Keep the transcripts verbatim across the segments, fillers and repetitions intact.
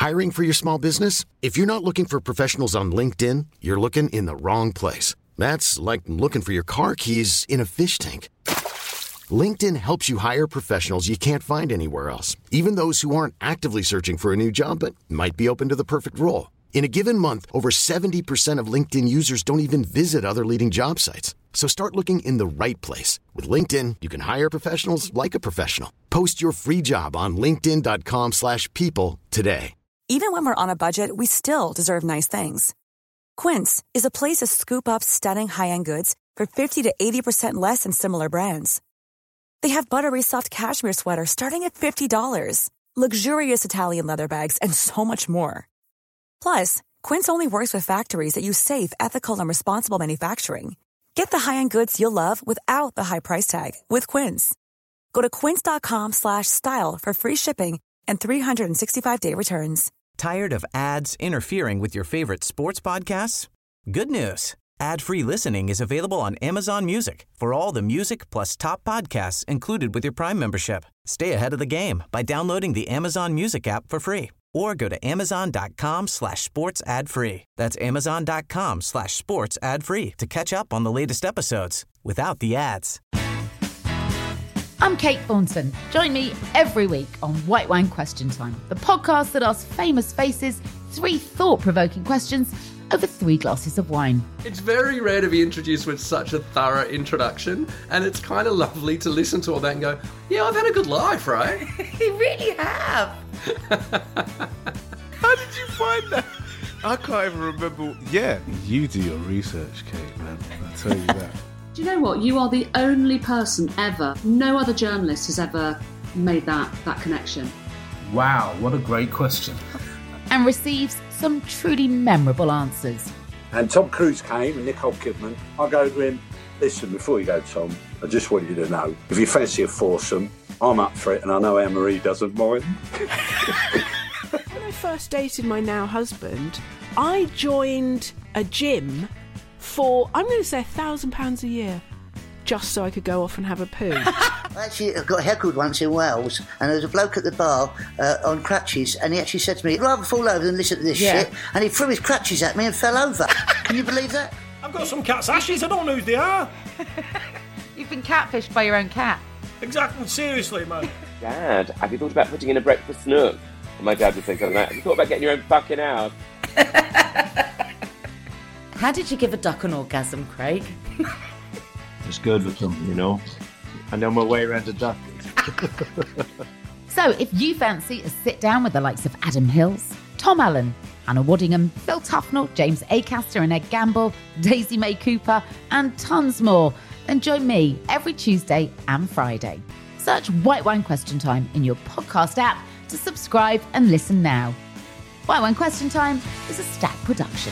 Hiring for your small business? If you're not looking for professionals on LinkedIn, you're looking in the wrong place. That's like looking for your car keys in a fish tank. LinkedIn helps you hire professionals you can't find anywhere else, even those who aren't actively searching for a new job but might be open to the perfect role. In a given month, over seventy percent of LinkedIn users don't even visit other leading job sites. So start looking in the right place. With LinkedIn, you can hire professionals like a professional. Post your free job on linkedin.com slash people today. Even when we're on a budget, we still deserve nice things. Quince is a place to scoop up stunning high-end goods for fifty to eighty percent less than similar brands. They have buttery soft cashmere sweaters starting at fifty dollars, luxurious Italian leather bags, and so much more. Plus, Quince only works with factories that use safe, ethical, and responsible manufacturing. Get the high-end goods you'll love without the high price tag with Quince. Go to quince.com slash style for free shipping and three sixty-five day returns. Tired of ads interfering with your favorite sports podcasts? Good news. Ad-free listening is available on Amazon Music for all the music plus top podcasts included with your Prime membership. Stay ahead of the game by downloading the Amazon Music app for free or go to amazon.com slash sports ad free. That's amazon.com slash sports ad free to catch up on the latest episodes without the ads. I'm Kate Thornton. Join me every week on White Wine Question Time, the podcast that asks famous faces three thought-provoking questions over three glasses of wine. It's very rare to be introduced with such a thorough introduction, and it's kind of lovely to listen to all that and go, yeah, I've had a good life, right? You really have. How did you find that? I can't even remember. Yeah, you do your research, Kate, man. I'll tell you that. Do you know what? You are the only person ever, no other journalist has ever made that, that connection. Wow, what a great question. And receives some truly memorable answers. And Tom Cruise came and Nicole Kidman. I go to him, listen, before you go, Tom, I just want you to know, if you fancy a foursome, I'm up for it, and I know Anne-Marie doesn't mind. When I first dated my now husband, I joined a gym for, I'm going to say, a thousand pounds a year, just so I could go off and have a poo. Actually, I got heckled once in Wales, and there was a bloke at the bar uh, on crutches, and he actually said to me, I'd rather fall over than listen to this Yeah. shit, and he threw his crutches at me and fell over. Can you believe that? I've got some cat's ashes, I don't know who they are. You've been catfished by your own cat. Exactly, seriously, man. Dad, have you thought about putting in a breakfast nook? And my dad would say something like, have you thought about getting your own fucking house? How did you give a duck an orgasm, Craig? It's good with them, you know. I know my way around a duck. So if you fancy a sit down with the likes of Adam Hills, Tom Allen, Anna Waddingham, Phil Tufnell, James Acaster and Ed Gamble, Daisy May Cooper, and tons more, then join me every Tuesday and Friday. Search White Wine Question Time in your podcast app to subscribe and listen now. White Wine Question Time is a Stack production.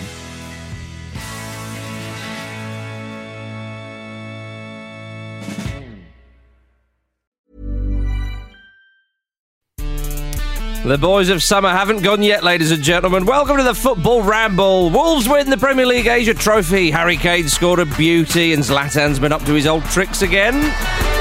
The boys of summer haven't gone yet, ladies and gentlemen. Welcome to the Football Ramble. Wolves win the Premier League Asia Trophy. Harry Kane scored a beauty and Zlatan's been up to his old tricks again.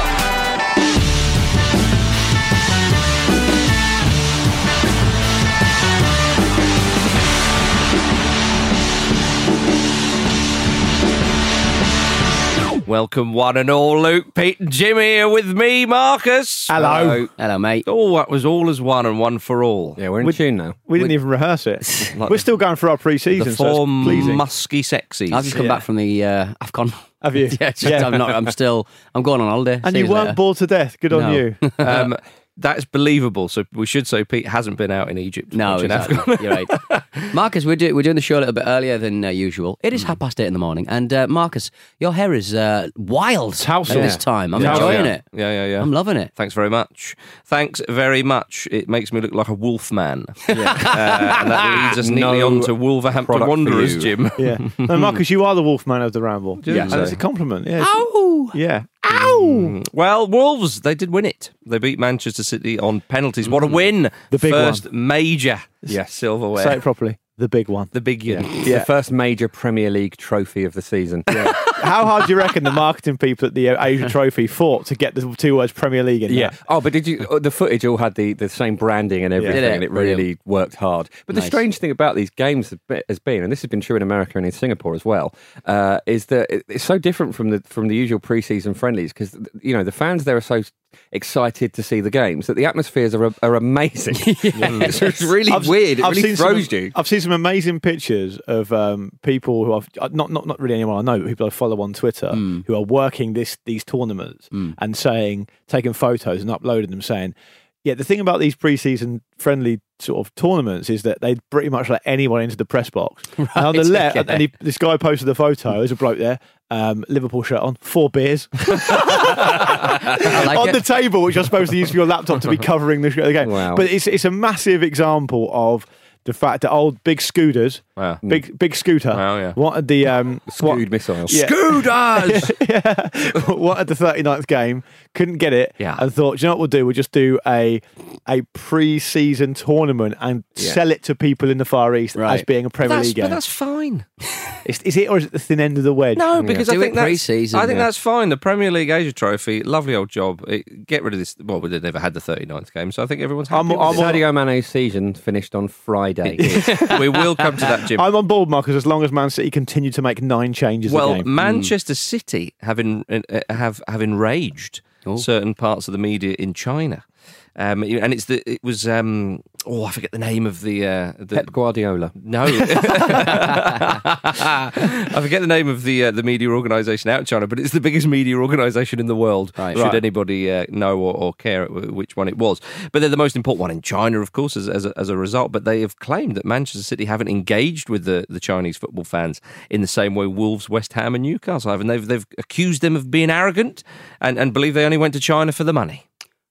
Welcome one and all, Luke, Pete and Jimmy here with me, Marcus. Hello. Hello, Hello mate. Oh, that was all as one and one for all. Yeah, we're in we, tune now. We didn't We're, even rehearse it. Like we're still going through our pre-season, the four so it's pleasing. musky sexies. I've just come yeah. back from the uh, AFCON. Have you? yeah, just, yeah. I'm, not, I'm still, I'm going on holiday. And See you you weren't later. bored to death. Good on No. you. um, that's believable. So we should say Pete hasn't been out in Egypt. No, exactly. You're right. Marcus, we're, do, we're doing the show a little bit earlier than uh, usual. It is mm. half past eight in the morning. And uh, Marcus, your hair is uh, wild at yeah. this time. I'm yeah. enjoying yeah. it. Yeah, yeah, yeah. I'm loving it. Thanks very much. Thanks very much. It makes me look like a wolf man. Yeah. uh, and that leads us neatly no on to Wolverhampton Wanderers, Jim. Yeah. No, Marcus, you are the Wolfman of the Ramble. Yeah. And it's a compliment. Yeah. Ow! Yeah. Ow! Mm. Well, Wolves, they did win it. They beat Manchester City on penalties. What a win. The big First one. major Yes. silverware. Say it properly. The big one. The big one. Yeah. It's Yeah. the first major Premier League trophy of the season. Yeah. How hard do you reckon the marketing people at the Asia Trophy fought to get the two words Premier League in? Yeah. That? Oh, but did you? The footage all had the, the same branding and everything, Did it? and it really Brilliant. worked hard. But the Nice. strange thing about these games has been, and this has been true in America and in Singapore as well, uh, is that it's so different from the from the usual pre-season friendlies because you know the fans there are so excited to see the games that the atmospheres are are amazing. It's, it's really I've- weird. It I've really seen throws some, you. I've seen some amazing pictures of um, people who I've not not not really anyone I know, but people I follow on Twitter Mm. who are working this these tournaments and saying, taking photos and uploading them, saying, yeah, the thing about these pre-season friendly sort of tournaments is that they pretty much let anyone into the press box. And on the left, okay. and he, this guy posted the photo. There's a bloke there, um, Liverpool shirt on, four beers I like on it. the table, which you're supposed to use for your laptop to be covering the, the game. Wow. But it's it's a massive example of the fact that old big scooters, Wow. big big scooter, Wow, yeah. wanted the um, Scoot missile. Yeah. Scooters! yeah, wanted the thirty-ninth game, couldn't get it, Yeah. and thought, do you know what we'll do? We'll just do a a pre-season tournament and Yeah. sell it to people in the Far East as Right. being a Premier That's, League but game. that's fine. Is, is it or is it the thin end of the wedge? No, because Do I it think that's pre-season, I think yeah. that's fine. The Premier League Asia Trophy, lovely old job. It, get rid of this. Well, they never had the thirty-ninth game, so I think everyone's happy. I'm- with I'm it. Sadio Mane's season finished on Friday. we will come to that, Jim. I'm on board, Marcus, as long as Man City continue to make nine changes a Well, game. Manchester City have en- uh, have have enraged Oh. certain parts of the media in China, um, and it's the it was um, oh I forget the name of the uh, the Pep Guardiola. No, I forget the name of the uh, the media organisation out in China, but it's the biggest media organisation in the world. Right. Should Right. anybody uh, know or, or care which one it was? But they're the most important one in China, of course, as as a, as a result. But they have claimed that Manchester City haven't engaged with the, the Chinese football fans in the same way Wolves, West Ham, and Newcastle have, and they've they've accused them of being arrogant and, and believe they only went to China for the money.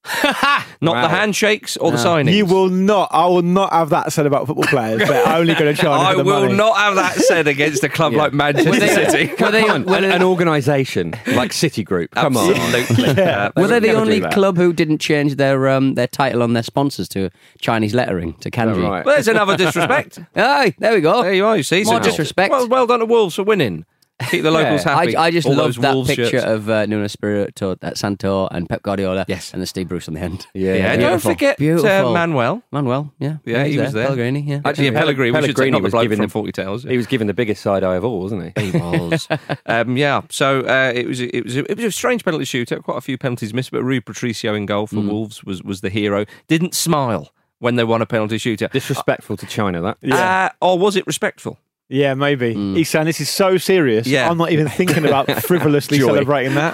Not Wow. the handshakes or the No. signings. You will not. I will not have that said about football players. They're only going to China I for the will money. not have that said against a club Yeah. like Manchester Were they- City. were they- Come on, were an, they- an organisation like Citigroup. Come on. Absolutely. Uh, Were they would the never only do that. club who didn't change their um, their title on their sponsors to Chinese lettering to kanji? right. Well, there's another disrespect. Aye, there we go. There you are. You see, More So- disrespect. Well, well done to Wolves for winning. Keep the locals Yeah. happy. I, I just All love those that Wolves picture shirts. of uh, Nuno Espirito, uh, Santo, and Pep Guardiola. Yes. And the Steve Bruce on the end. Yeah, Yeah, don't Beautiful. forget uh, Beautiful. Manuel. Manuel, yeah. Yeah, he he's was there. Pellegrini, yeah. Actually, yeah, Pellegrini. We should say Pellegrini not the was bloke given from the- Forty Tales. He was given the biggest side eye of all, wasn't he? He was. um, yeah. So uh, it was. It was. It was a strange penalty shootout. Quite a few penalties missed, but Rui Patricio in goal for Mm. Wolves was was the hero. Didn't smile when they won a penalty shootout. Disrespectful to China, that. Yeah. Uh, or was it respectful? Yeah, maybe. He's saying this is so serious. Yeah. I'm not even thinking about frivolously Joy. celebrating that.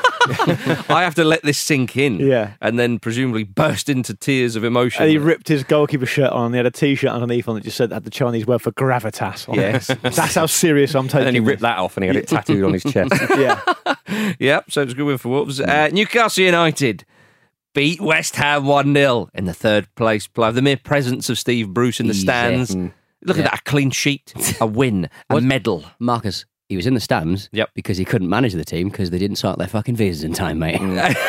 I have to let this sink in. Yeah. And then presumably burst into tears of emotion. And he ripped his goalkeeper shirt on and he had a T-shirt underneath on that just said had the Chinese word for gravitas on it. Yes. That's how serious I'm taking And then he this. ripped that off and he had it tattooed on his chest. Yeah. Yep, so it was a good win for Wolves. Uh, Newcastle United beat West Ham one nil in the third place play. The mere presence of Steve Bruce in the Easy. stands. Mm. Look Yeah. at that, a clean sheet, a win, a What- medal. Marcus, he was in the stands Yep. because he couldn't manage the team because they didn't sort their fucking visas in time, mate.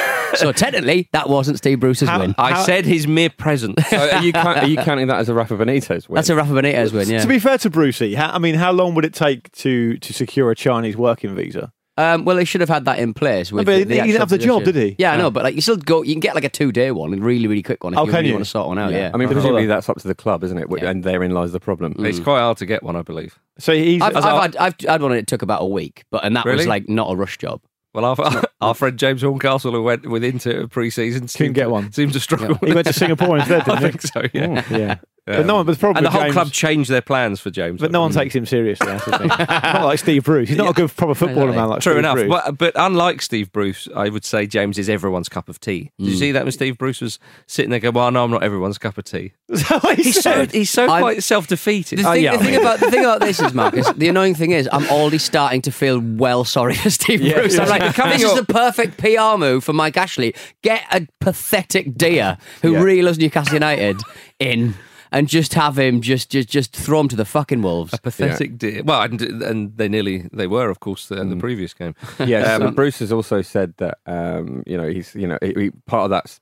So technically, that wasn't Steve Bruce's How- win. I How- said his mere presence. So are, you, count- are you counting that as a Rafa Benitez win? That's a Rafa Benitez win, yeah. To be fair to Brucey, how, I mean, how long would it take to to secure a Chinese working visa? Um, well, they should have had that in place. With but the, he the didn't actual have the job, position. did he? Yeah, I know, but like you still go. You can get like a two day one, a really, really quick one if Oh, you can really you? want to sort one out. Yeah, I mean, Uh-huh. presumably that's up to the club, isn't it? Yeah. And therein lies the problem. It's quite hard to get one, I believe. So he's. I've, As I've, I- had, I've had one. It took about a week, but and that Really? was like not a rush job. Well, our, our friend James Horncastle, who went with Inter pre-season, seemed get to- one. Seemed to struggle. he went to Singapore instead, didn't I he? think so, yeah. Mm, yeah. Um, But no one. But the problem and the with whole James- club changed their plans for James. But no one takes him seriously. That's the thing. Not like Steve Bruce. He's not a good proper footballer man like True Steve enough, Bruce. but, but unlike Steve Bruce, I would say James is everyone's cup of tea. Did you Mm. see that when Steve Bruce was sitting there going, well, no, I'm not everyone's cup of tea. Is that what he He's so, said? he's so I'm- quite self-defeated. The thing, the thing about the thing about this is, Marcus. The annoying thing is, I'm already starting to feel well sorry for Steve Yeah, Bruce. yeah. I'm like, Coming this is up- the perfect P R move for Mike Ashley. Get a pathetic deer who Yeah. really loves Newcastle United in. And just have him, just just just throw him to the fucking wolves. A pathetic dear. Well, and, and they nearly, they were, of course, in the previous game. Yeah, Um, so Bruce has also said that um, you know he's you know he, he- part of that, that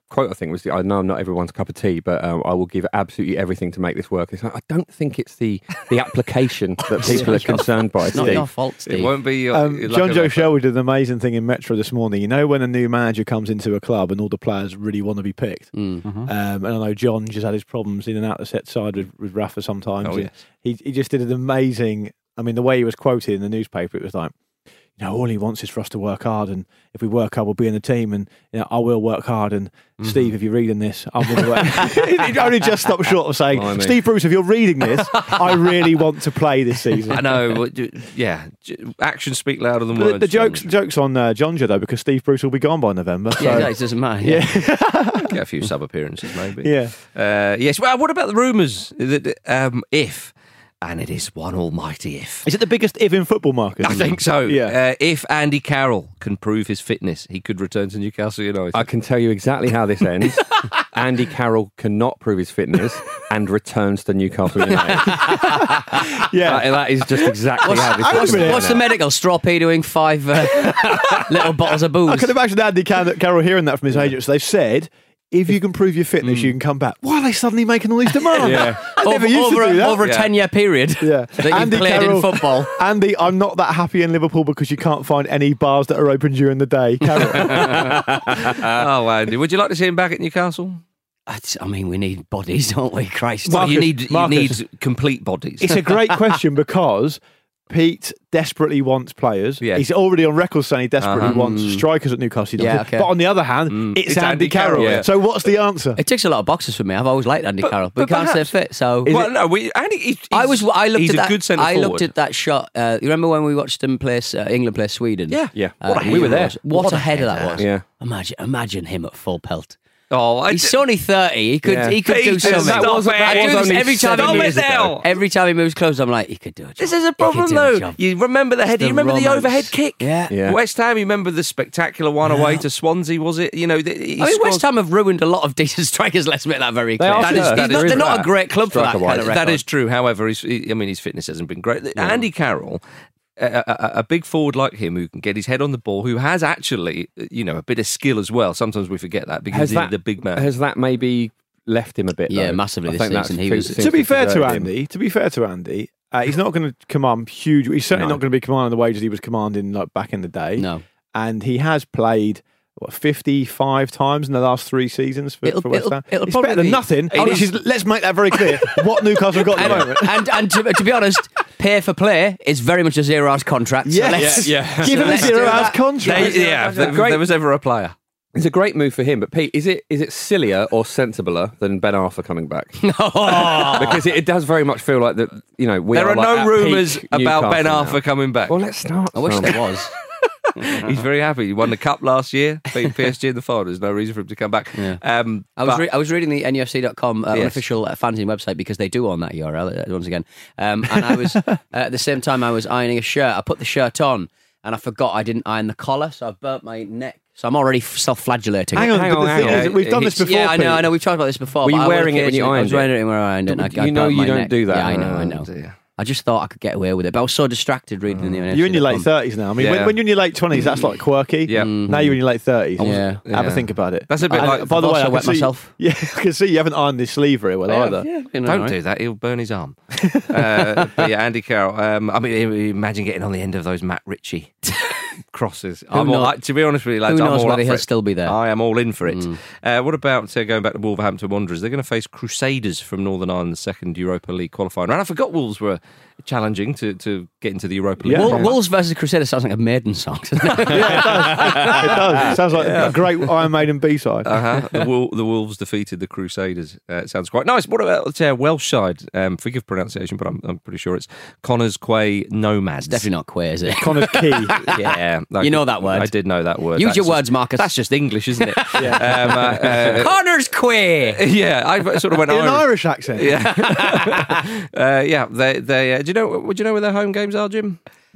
quote, I think, was, the, I know I'm not everyone's cup of tea, but um, I will give absolutely everything to make this work. It's like, I don't think it's the, the application that people are concerned by. It's not Steve. your fault, Steve. It won't be your, Um, your John luck Joe of- Shelby did an amazing thing in Metro this morning. You know when a new manager comes into a club and all the players really want to be picked? Mm. Um, and I know John just had his problems in and out the set side with, with Rafa sometimes. Oh, And yes. he, he just did an amazing... I mean, the way he was quoted in the newspaper, it was like, you know, all he wants is for us to work hard, and if we work hard, we'll be in the team, and you know, I will work hard. And Mm-hmm. Steve, if you're reading this, I'm going to work. He only just stopped short of saying, Blimey. Steve Bruce, if you're reading this, I really want to play this season. I know. but d- Yeah, j- actions speak louder than The, words. the jokes, John. jokes on uh, Jonja though, because Steve Bruce will be gone by November. So. Yeah, it doesn't matter. Yeah. Get a few sub appearances, maybe. Yeah. Uh, yes. Well, what about the rumours that um, if, and it is one almighty if. Is it the biggest if in football, Marcus? I think so. Yeah. Uh, if Andy Carroll can prove his fitness, he could return to Newcastle United. I can tell you exactly how this ends. Andy Carroll cannot prove his fitness and returns to Newcastle United. Yeah. That, that is just exactly What's, how this what's, ends. what's the medical? Straw doing five uh, little bottles of booze. I can imagine Andy Car- Carroll hearing that from his agents. They've said, if you can prove your fitness, you can come back. Why are they suddenly making all these demands? Yeah. I never over, used over, to do a, that. over a Yeah. ten-year period Yeah. that you Andy played Carroll- in football. Andy, I'm not that happy in Liverpool because you can't find any bars that are open during the day. Carroll. oh, Andy, would you like to see him back at Newcastle? That's- I mean, we need bodies, don't we? Christ. Well, you Marcus, need you Marcus. need complete bodies. It's a great question because Pete desperately wants players. Yes. He's already on record saying he desperately Uh-huh. wants strikers at Newcastle United. Yeah, okay. But on the other hand, Mm. it's, It's Andy, Andy Carroll. Carroll, yeah. So what's the answer? It ticks a lot of boxes for me. I've always liked Andy Carroll, but, but he can't stay perhaps- fit. So well, no, we, Andy. He's, I was. I looked he's at a that. good centre I forward. looked at that shot. Uh, you remember when we watched them play uh, England play Sweden? Yeah. Yeah. Uh, What a we were header. there. What, What a a header that header. was! Yeah. Imagine, imagine him at full pelt. Oh, I He's d- only thirty. He could. Yeah. He could do Peter, something. that was- that I was do this only every time seven he years moves. ago. Every time he moves close, I'm like, he could do it. This is a problem, though. You remember the head? the You remember the romance. overhead kick? Yeah. Yeah. West Ham. You remember the spectacular one away to Swansea? Was it? You know, the, he I mean, scores- West Ham have ruined a lot of decent strikers. Let's make that very clear. are That is- first. he's That not- is they're not true. a great club for that Striker-wise. kind of record. That is true. However, he's, he, I mean, his fitness hasn't been great. Andy Carroll, a, a, a big forward like him who can get his head on the ball, who has actually, you know, a bit of skill as well. Sometimes we forget that because Has he's that, the big man. has that maybe left him a bit? Yeah, though? massively I this think that's season. He seems- was- seems To be fair to desert him. Andy, to be fair to Andy, uh, he's not going to command huge. He's certainly No. not going to be commanding the wages he was commanding like back in the day. No. And he has played what fifty-five times in the last three seasons for, It'll- for West it'll- Ham. it'll It's probably better than be- nothing. It Which is- is, let's make that very clear. What Newcastle have got at the moment. and and to, to be honest, pay for play is very much a zero hours contract. So Yes. let's, Yeah, yeah. Give him a let's do zero hours that. contract. They- yeah, if there, if Great. there was ever a player. It's a great move for him, but Pete, is it is it sillier or sensibler than Ben Arthur coming back? Because it, it does very much feel like that. You know, we There are are like no at rumours peak about Ben Newcastle Arthur now. coming back. Well, let's start. I wish from- there was. He's very happy. He won the cup last year, beat P S G in the final. There's no reason for him to come back. Yeah. Um, I was but- re- I was reading the N U F C dot com uh, Yes. unofficial uh, fanzine website because they do own that U R L uh, once again. Um, and I was uh, at the same time I was ironing a shirt. I put the shirt on and I forgot I didn't iron the collar, so I burnt my neck. So I'm already f- self-flagellating. Hang on, Hang but on, the hang thing on. is, we've done this before. Yeah, I know, Pete. I know. We've talked about this before. Were you but I wearing it when you occasionally- I was ironed wearing it? it when I ironed it. and I, I You know burnt you my don't neck. do that. Yeah, I know, I Oh, know. dear. I just thought I could get away with it, but I was so distracted reading the N U F C You're in your dot late com. thirties now. I mean, Yeah. when, when you're in your late twenties, that's like quirky. Yeah. Now you're in your late thirties. Yeah. Have Yeah. a think about it. That's a bit And, like- By the I've way, I also can wet see, myself. Yeah, I can see you haven't ironed this sleeve very well either. Yeah, you know, Don't right. do that. He'll burn his arm. uh, but yeah, Andy Carroll. Um, I mean, imagine getting on the end of those Matt Ritchie crosses. I'm knows- all, like, to be honest with you, lads, Who I'm knows all whether up for he'll it. still be there? I am all in for it. Uh, what about uh, going back to Wolverhampton Wanderers? They're going to face Crusaders from Northern Ireland's second Europa League qualifying round. I forgot Wolves were challenging to, to get into the Europa League. Wol- Wolves versus Crusaders sounds like a Maiden song, doesn't it? Yeah, it does. It does. It sounds like a great Iron Maiden B-side. Uh-huh. the, Wol- the Wolves defeated the Crusaders. Uh, it sounds quite nice. What about uh, Welsh side? Um, forgive pronunciation, but I'm, I'm pretty sure it's Connors Quay Nomads. Definitely not queer, is it? Connor's Key. Yeah, I You know did- that word. I did know that word. Use That's your just- words, Marcus. That's just English, isn't it? yeah. Um, uh, uh, Connors queer. yeah, I sort of went In an Irish. Irish accent. Yeah, uh, yeah. They, they. Uh, do you know? Would you know where their home games are, Jim?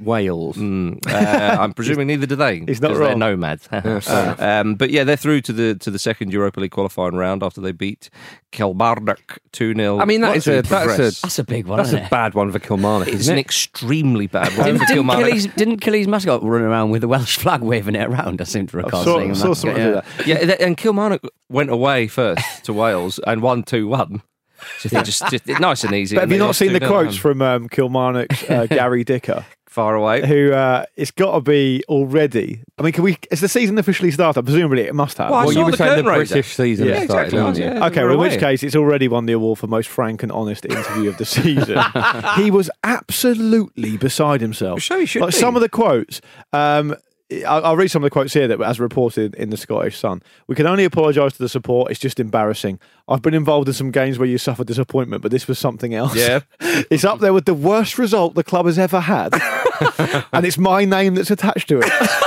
Wales. Mm, uh, I'm presuming neither do they. He's not because wrong. They're nomads. uh, um, but yeah, they're through to the to the second Europa League qualifying round after they beat Kilmarnock two nil. I mean, that is a that's a That's a big one, that's isn't a it? bad one for Kilmarnock, It's isn't an it? extremely bad one Didn't, for didn't, Kilmarnock. Killy's, didn't Killy's mascot run around with the Welsh flag waving it around? I seem to recall saw- seeing him. saw that. someone yeah. do that. Yeah, th- and Kilmarnock went away first to Wales and won two one. So they just, just nice and easy. But have and you they not lost seen the two nil. quotes from um, Kilmarnock's uh, Gary Dicker? Far away. Who uh, it's got to be already. I mean, can we? Has the season officially started? Presumably, it must have. Well, I Well, saw you were the saying the curtain raiser. British season Yeah, has started, exactly. haven't you? Yeah. Okay, we're well, in which away. case, it's already won the award for most frank and honest interview of the season. He was absolutely beside himself. Sure, he should like be. some of the quotes. Um, I'll, I'll read some of the quotes here that, as reported in the Scottish Sun, we can only apologise to the support. It's just embarrassing. I've been involved in some games where you suffered disappointment, but this was something else. Yeah. It's up there with the worst result the club has ever had, and it's my name that's attached to it.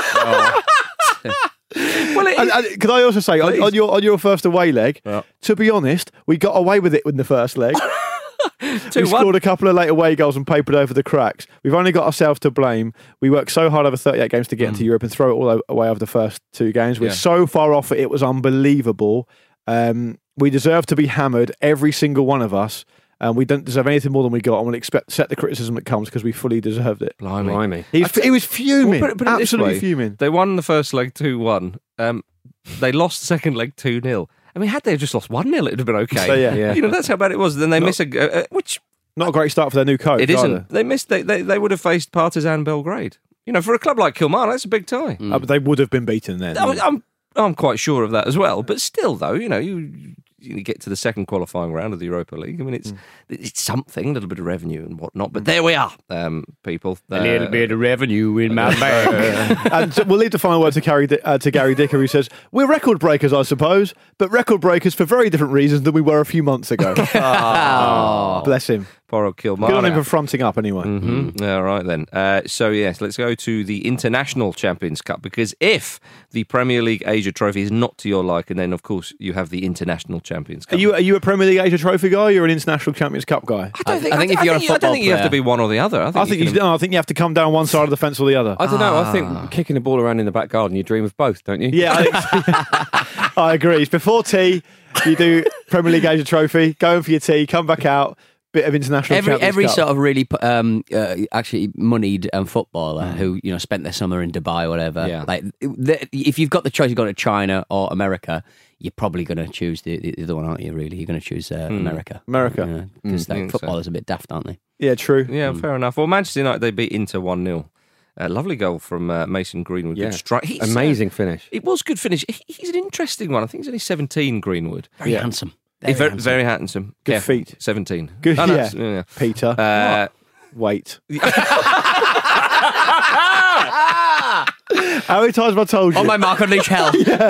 Well, it And, and can I also say, on, on your on your first away leg, to be honest, we got away with it in the first leg. We two one. scored a couple of late away goals and papered over the cracks. We've only got ourselves to blame. We worked so hard over thirty-eight games to get into Europe and throw it all o- away over the first two games. We're Yeah. so far off it, it was unbelievable. Um, we deserve to be hammered, every single one of us. And we don't deserve anything more than we got, and we'll expect set the criticism that comes because we fully deserved it. Blimey. Blimey. He's, he was fuming, Well, put it- put it this absolutely way. fuming. They won the first leg two one. Um, they lost the second leg two nil. I mean, had they just lost one nil, it would have been okay. So, yeah. Yeah. You know, that's how bad it was. Then they Not- miss a... Uh, which Not a great start for their new coach. it isn't. either. They missed... They, they, they would have faced Partizan Belgrade. You know, for a club like Kilmarnock, that's a big tie. Uh, but they would have been beaten then. I'm, I'm, I'm quite sure of that as well. But still, though, you know, you... You get to the second qualifying round of the Europa League. I mean, it's it's something, a little bit of revenue and whatnot. But there we are, um, people. A little bit of revenue in my bag. And so we'll leave the final word to, Gary, uh, to Gary Dicker, who says, we're record breakers, I suppose, but record breakers for very different reasons than we were a few months ago. Oh. Bless him. Poor old Kilmarnock. Good on him for fronting up anyway. Mm-hmm. All right then. Uh, so yes, let's go to the International Champions Cup, because if the Premier League Asia Trophy is not to your liking, then of course you have the International Champions Cup. Are you are you a Premier League Asia Trophy guy or you're an International Champions Cup guy? I don't think. I, think if you're a football I don't think you have to be one or the other. I think, I think you, can- no, I think you have to come down one side of the fence or the other. I don't know. I Ah. think kicking the ball around in the back garden, you dream of both, don't you? Yeah, I, I agree. It's before tea, you do Premier League Asia Trophy, go in for your tea, come back out, bit of International Every Champions every Cup. sort of really um, uh, actually moneyed um, footballer who you know spent their summer in Dubai or whatever. Yeah. Like the, if you've got the choice, you go to China or America. You're probably going to choose the, the other one, aren't you? Really, you're going to choose uh, America. America. because Mm, I think so. footballers are a bit daft, aren't they? Yeah, true. Yeah, fair enough. Well, Manchester United, they beat Inter one nil. A lovely goal from uh, Mason Greenwood. Yeah. Good strike. He's, uh, Amazing finish. It was good finish. He- He's an interesting one. I think he's only seventeen, Greenwood. Very Yeah. handsome. Very, Very very, handsome. very handsome. Good Careful. feet. seventeen. Good, Oh, no, yeah. it's- yeah. Peter. Uh, Wait. How many times have I told you? On my mark, unleash hell.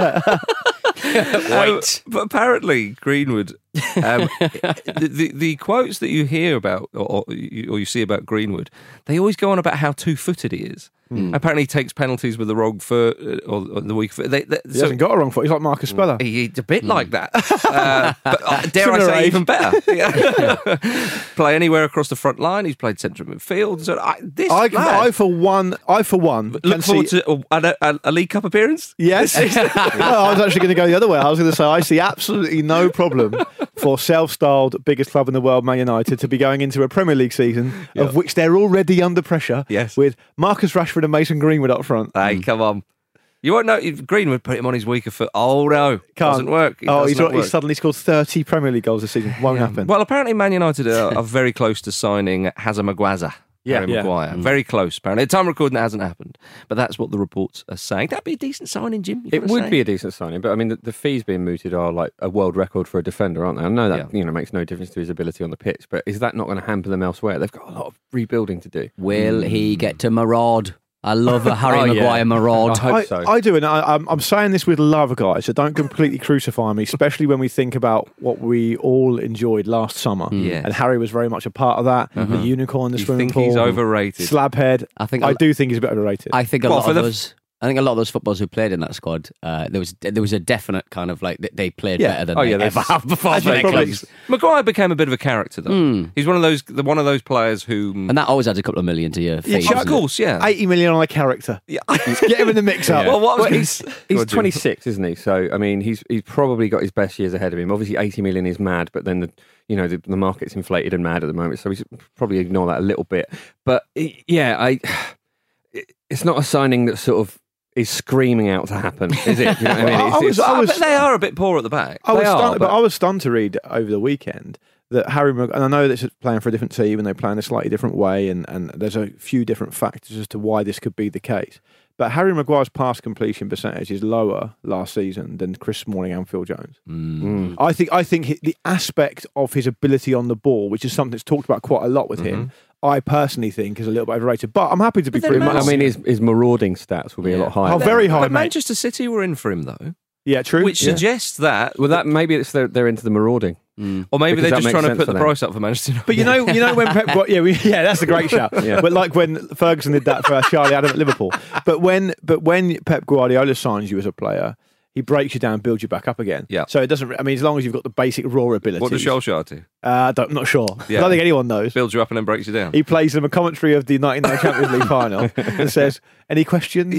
Wait. Um, but apparently, Greenwood, um, the, the the quotes that you hear about, or, or, you, or you see about Greenwood, they always go on about how two-footed he is. Mm. Apparently, he takes penalties with the wrong foot uh, or, or the weak foot. They, they, He so hasn't got a wrong foot. He's like Marcus Speller. he, he's a bit like that. Uh, but uh, dare I Similar say, age. even better. Yeah. Play anywhere across the front line. He's played central midfield. So I, this I, lad, I for one, I for one, look can forward see, to a, a, a League Cup appearance. Yes. Well, I was actually going to go the other way. I was going to say I see absolutely no problem for self-styled biggest club in the world, Man United, to be going into a Premier League season of which they're already under pressure. Yes. With Marcus Rashford and Mason Greenwood up front. Hey, come on. You won't know if Greenwood put him on his weaker foot. Oh no, Can't. doesn't work. It oh, does he's, not he's work. suddenly scored thirty Premier League goals this season. Won't happen. Well, apparently Man United are, are very close to signing Hazard Maguire. Yeah. Harry Yeah. Maguire. Mm. Very close, apparently. At the time of recording, that hasn't happened. But that's what the reports are saying. That'd be a decent signing, Jim. you It gotta would say. be a decent signing, but I mean, the, the fees being mooted are like a world record for a defender, aren't they? I know that Yeah. you know makes no difference to his ability on the pitch, but is that not going to hamper them elsewhere? They've got a lot of rebuilding to do. Will he get to maraud? I love a Harry Oh, yeah. Maguire maraud. I hope I, so. I do, and I, I'm, I'm saying this with love, guys, so don't completely crucify me, especially when we think about what we all enjoyed last summer. Yes. And Harry was very much a part of that. Uh-huh. The unicorn, the You swimming think pool. he's overrated? Slabhead. I think I do think he's a bit overrated. I think a Well, lot for of the- us. I think a lot of those footballers who played in that squad, uh, there was there was a definite kind of like they played Yeah. better than Oh, they yeah, ever there's- have before. for their clubs. Maguire became a bit of a character, though. Mm. He's one of those the, one of those players who, And that always adds a couple of million to your fee. Yeah, doesn't of course, yeah. eighty million on a character. Yeah. Get him in the mix up. Yeah. Well, what was Well, gonna he's say- Go he's on, Jim. twenty-six, isn't he? So I mean, he's he's probably got his best years ahead of him. Obviously, eighty million is mad, but then the you know the, the market's inflated and mad at the moment, so we should probably ignore that a little bit. But yeah, I it's not a signing that sort of is screaming out to happen, is it? Do you know what I mean? Well, It's- I was- it's- I was- but they are a bit poor at the back. I was, They are, stunned, but, but- I was stunned to read over the weekend that Harry Mag- and I know that it's playing for a different team and they play in a slightly different way, and, and there's a few different factors as to why this could be the case. But Harry Maguire's pass completion percentage is lower last season than Chris Smalling and Phil Jones. Mm. I think I think he, the aspect of his ability on the ball, which is something that's talked about quite a lot with him, I personally think is a little bit overrated. But I'm happy to be But pretty then much. I mean, his his marauding stats will be a lot higher. Oh, very high, But mate. Manchester City were in for him, though. Yeah, true. Which Yeah. suggests that, Well, that maybe it's they're, they're into the marauding, or maybe Because they're that just makes trying to sense put for the them. price up for Manchester United. But you know, you know when Pep, Gu- yeah, we, yeah, that's a great shout. Yeah. But like when Ferguson did that for Charlie Adam at Liverpool. But when, but when Pep Guardiola signs you as a player, he breaks you down, builds you back up again. Yeah. So it doesn't. I mean, as long as you've got the basic raw ability. What does Solskjaer do? Uh, I don't, I'm not sure. Yeah. I don't think anyone knows. Builds you up and then breaks you down. He plays them a commentary of the ninety-nine Champions League final and says, "Any questions?"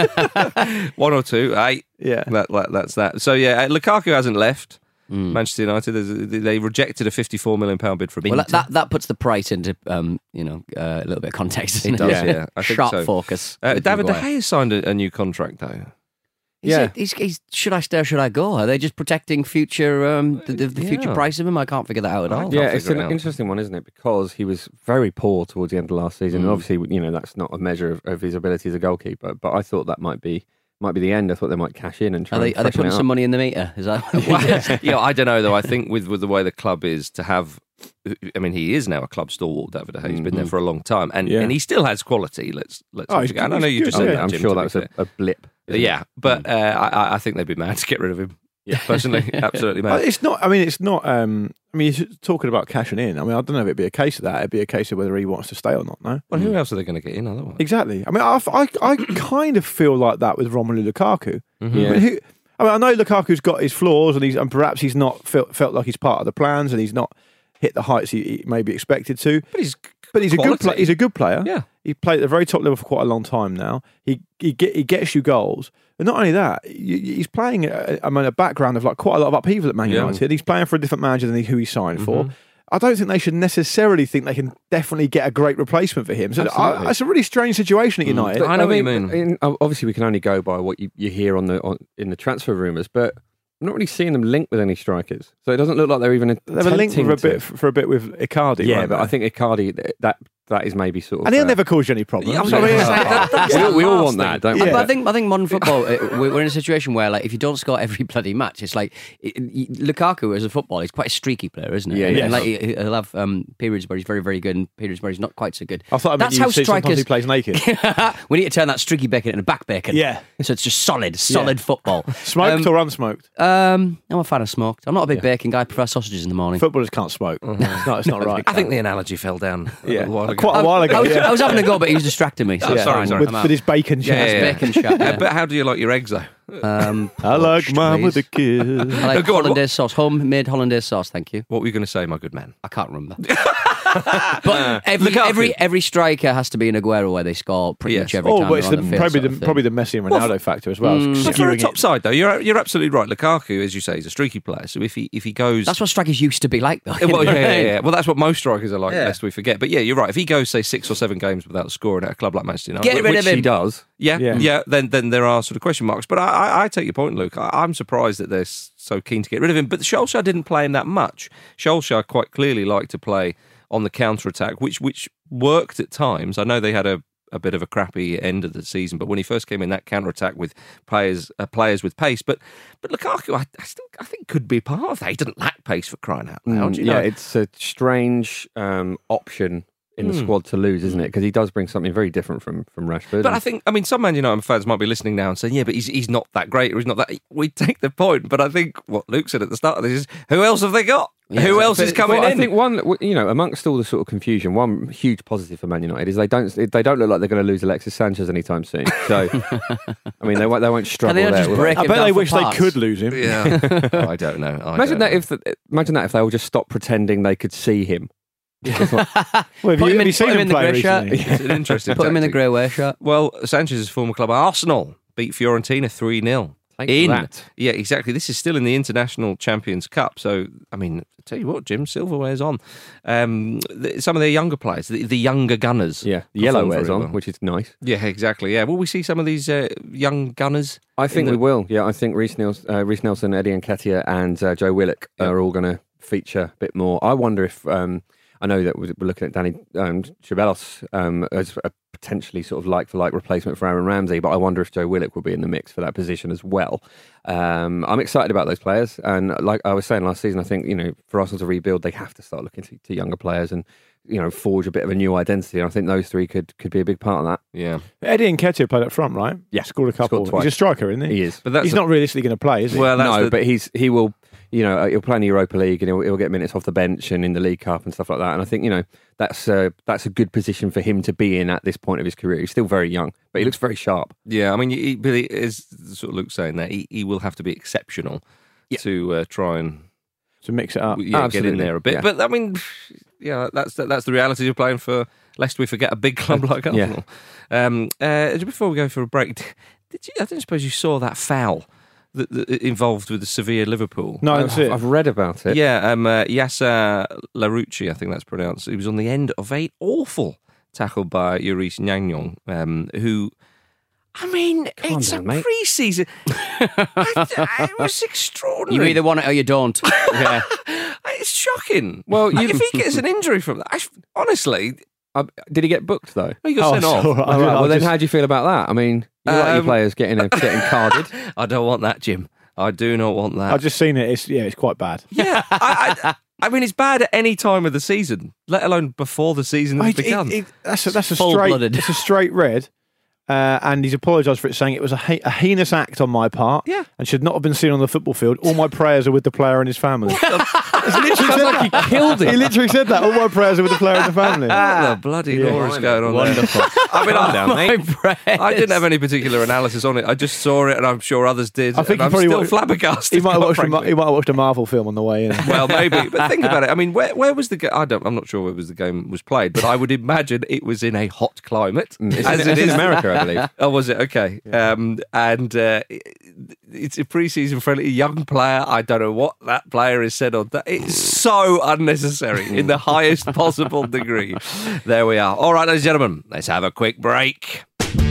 One or two, eight. Yeah. That, that, that's that. So, yeah, uh, Lukaku hasn't left Manchester United. There's a- They rejected a fifty-four million pounds bid from Well, Inter. that, that that puts the price into um, you know uh, a little bit of context. Doesn't It it, does, yeah. I think Sharp so. focus. Uh, with David De Maguire. Gea has signed a, a new contract, though. Is Yeah. it- he's, he's, should I stay or should I go? Are they just protecting future um, the, the, the future Yeah. price of him? I can't figure that out at all. Yeah, it's an interesting one, isn't it? Because he was very poor towards the end of last season, and Mm. obviously, you know, that's not a measure of, of his ability as a goalkeeper. But I thought that might be might be the end. I thought they might cash in and try. Are they and are they freshen putting it some up. money in the meter? Is that? Well, yeah, I don't know, though. I think with, with the way the club is, to have... I mean, he is now a club stalwart, David De Gea. He's been there Mhm. for a long time, and, Yeah. and he still has quality. Let's let's. Oh, not he's forget. And I good, know he's you good. just said Oh, yeah, that, I'm Jim, sure to that be was a- fair. a blip, isn't Yeah, it? but uh, I, I- I think they'd be mad to get rid of him. Yeah, personally, absolutely Well, mad. it's not. I mean, it's not. Um, I mean, you're talking about cashing in. I mean, I don't know if it'd be a case of that. It'd be a case of whether he wants to stay or not. No. Well, who else are they going to get in otherwise? Exactly. I mean, I, I, I kind of feel like that with Romelu Lukaku. Mhm. I, mean, who, I mean, I know Lukaku's got his flaws, and he's and perhaps he's not felt felt like he's part of the plans, and he's not hit the heights he, he may be expected to. But he's but he's a good quality. player. He's a good player. Yeah. He played at the very top level for quite a long time now. He he get he gets you goals, and not only that, he- he's playing. uh, I mean, a background of like quite a lot of upheaval at Man Yeah. United. He's playing for a different manager than who he signed for. Mhm. I don't think they should necessarily think they can definitely get a great replacement for him. So Absolutely. I, it's a really strange situation at United. But, in- obviously, we can only go by what you, you hear on the on, in the transfer rumours, but I'm not really seeing them linked with any strikers. So it doesn't look like they're even. They were linked for a attempting bit to- for a bit with Icardi. Yeah, weren't but they? I think Icardi that that is maybe sort of. and he'll uh, never cause you any problems. Yeah, I was I mean, gonna say, that- that's yeah. we, we all want that, don't we? But I think I think modern football uh, we're we're in a situation where like if you don't score every bloody match, it's like it, it, Lukaku as a footballer, he's quite a streaky player, isn't he? Yeah, and, yeah. and, like he- he'll have um, periods where he's very very good and periods where he's not quite so good. I thought I meant That's you how see sometimes strikers he plays naked. we need to turn that streaky bacon into a back bacon. Yeah. So it's just solid, solid football. Smoked Um, or unsmoked? Um, I'm a fan of smoked. I'm not a big bacon guy. I prefer sausages in the morning. Footballers can't smoke. It's not. It's not right. I think the analogy fell down a Yeah. little while ago. Quite a while ago. I was, yeah. I was having a go, but he was distracting me. So Oh, it's sorry, fine. sorry. with, I'm out. with his bacon Yeah, chat. yeah, yeah. Bacon shot. Uh, Yeah. but how do you like your eggs, though? Um, I like poached, mine with please. a kiss. I like Go on, hollandaise sauce, homemade hollandaise sauce. Thank you. What were you going to say, my good man? I can't remember. But every, Lukaku. every every striker has to be an Aguero where they score pretty Yes. much every Oh, time. but it's they're the, on the field, probably sort the of thing. probably the Messi and Well, Ronaldo factor as well. mm, It's But for a skewing top it. side, though, you're you're absolutely right. Lukaku, as you say, is a streaky player. So if he if he goes, That's what strikers used to be like, though. you well, know yeah, what I yeah, mean? yeah. Well, that's what most strikers are like, Yeah. lest we forget. But yeah, you're right. If he goes, say, six or seven games without scoring at a club like Manchester United, Get rid which of him. he does, yeah, Yeah. yeah, then then there are sort of question marks. But I, I, I take your point, Luke. I, I'm surprised that they're s- so keen to get rid of him. But Solskjaer didn't play him that much. Solskjaer quite clearly liked to play on the counter attack, which which worked at times. I know they had a. a bit of a crappy end of the season, but when he first came in, that counter attack with players uh, players with pace, but but Lukaku, I, I still I think could be part of that. He didn't lack pace for crying out loud. Mm, you know? yeah, it's a strange um, option in the Mm. squad to lose, isn't it? Because he does bring something very different from from Rashford. But I think, I mean, some Man United fans might be listening now and saying, yeah, but he's he's not that great, or he's not that. We take the point, but I think what Luke said at the start of this is, who else have they got? Who else is coming well, in? I think one, you know, amongst all the sort of confusion, one huge positive for Man United is they don't they don't look like they're going to lose Alexis Sanchez anytime soon. So, I mean, they won't they won't struggle they not there. just will break they? I him bet down they for wish parts? they could lose him. Yeah, I don't know. I Imagine don't that know. if the, imagine that if they all just stopped pretending they could see him. Well, have Put you, him have in- you seen put him him in the play grey shirt. recently? It's an interesting. Put him in the tactic. grey away shirt. Well, Sanchez's former club Arsenal beat Fiorentina three nil. Thanks in for that. Yeah, exactly. This is still in the International Champions Cup. So, I mean, I tell you what, Jim, silverware's on. Um, the, some of their younger players, the, the younger gunners. Yeah, the yellow perform wears very on, well. which is nice. Yeah, exactly. Yeah, will we see some of these uh, young gunners? I think in we the- will. Yeah, I think Reece Nelson, uh, Reece Nelson Eddie Nketiah, and uh, Joe Willock are all going to feature a bit more. I wonder if um, I know that we're looking at Danny um, Ceballos um, as a potentially sort of like for like replacement for Aaron Ramsey, but I wonder if Joe Willock will be in the mix for that position as well. Um, I'm excited about those players, and like I was saying last season, I think you know for Arsenal to rebuild, they have to start looking to, to younger players and you know forge a bit of a new identity. And I think those three could could be a big part of that. Yeah, Eddie Nketiah played up front, right? Yeah, Scored a couple. Scored twice. He's a striker, isn't he? He is, but that's he's a- not realistically going to play, is he? Well, that's no, the- but he's he will. You know, he'll play in the Europa League and he'll, he'll get minutes off the bench and in the League Cup and stuff like that. And I think, you know, that's uh, that's a good position for him to be in at this point of his career. He's still very young, but he looks very sharp. Yeah, I mean, he, he, as sort of Luke's saying that, he, he will have to be exceptional to uh, try and to mix it up. yeah, get in Absolutely, there a bit. yeah. But I mean, yeah, that's that's the reality of playing for, lest we forget, a big club like Yeah. Arsenal. Um, uh, just before we go for a break, did you? I don't suppose you saw that foul that, that involved with the Sevilla Liverpool. No, I've, that's it. I've read about it. Yeah, um, uh, Yasser Larouci, I think that's pronounced. He was on the end of a awful tackle by Lloris Nyang'ong, um, who, I mean, Calm it's down, a mate. pre-season. it was extraordinary. You either want it or you don't. Yeah. It's shocking. Well, Like, you- if he gets an injury from that, I, honestly, Uh, did he get booked though? he got Oh, sent off. so- I- All right, I well, then just- how do you feel about that? I mean, you like your Um, players getting a, getting carded. I don't want that, Jim. I do not want that. I've just seen it. It's yeah, it's quite bad. Yeah, I, I, I mean, it's bad at any time of the season, let alone before the season has It- it- begun. it- that's a, that's a Full-blooded. straight. It's a straight red. Uh, and he's apologised for it, saying it was a, he- a heinous act on my part, Yeah. and should not have been seen on the football field. All my prayers are with the player and his family. He literally said like he that. killed him. He literally said that. All my prayers are with the player and the family. What the bloody Yeah. law is going on Wonderful. there? I mean, I, down, mate. I didn't have any particular analysis on it. I just saw it, and I'm sure others did. I think and he I'm probably still watched- flabbergasted. He might have quite watched. A, Ma- frankly. he might have watched a Marvel film on the way in. Well, maybe, but think about it. I mean, where where was the game? I don't. I'm not sure where was the game was played, but I would imagine it was in a hot climate, It's, as it's it in is America, I believe. Oh, was it? Okay. Um, and uh, it- it's a pre-season friendly young player. I don't know what that player has said on that. It's so unnecessary in the highest possible degree. There we are. All right, ladies and gentlemen, let's have a quick break.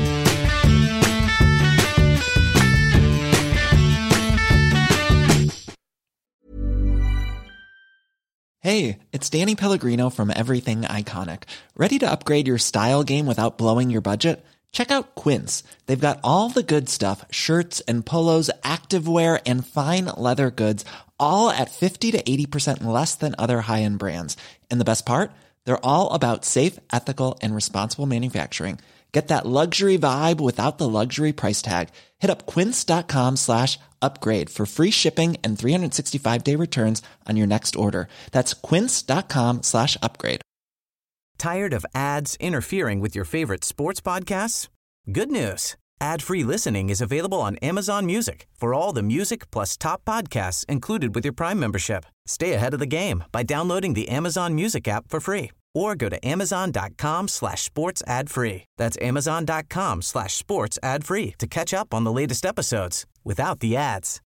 Hey, it's Danny Pellegrino from Everything Iconic. Ready to upgrade your style game without blowing your budget? Check out Quince. They've got all the good stuff, shirts and polos, activewear, and fine leather goods, all at fifty to eighty percent less than other high-end brands. And the best part? They're all about safe, ethical, and responsible manufacturing. Get that luxury vibe without the luxury price tag. Hit up quince.com slash upgrade for free shipping and three sixty-five day returns on your next order. That's quince.com slash upgrade. Tired of ads interfering with your favorite sports podcasts? Good news. Ad-free listening is available on Amazon Music for all the music plus top podcasts included with your Prime membership. Stay ahead of the game by downloading the Amazon Music app for free or go to amazon.com slash sports ad free. That's amazon.com slash sports ad free to catch up on the latest episodes without the ads.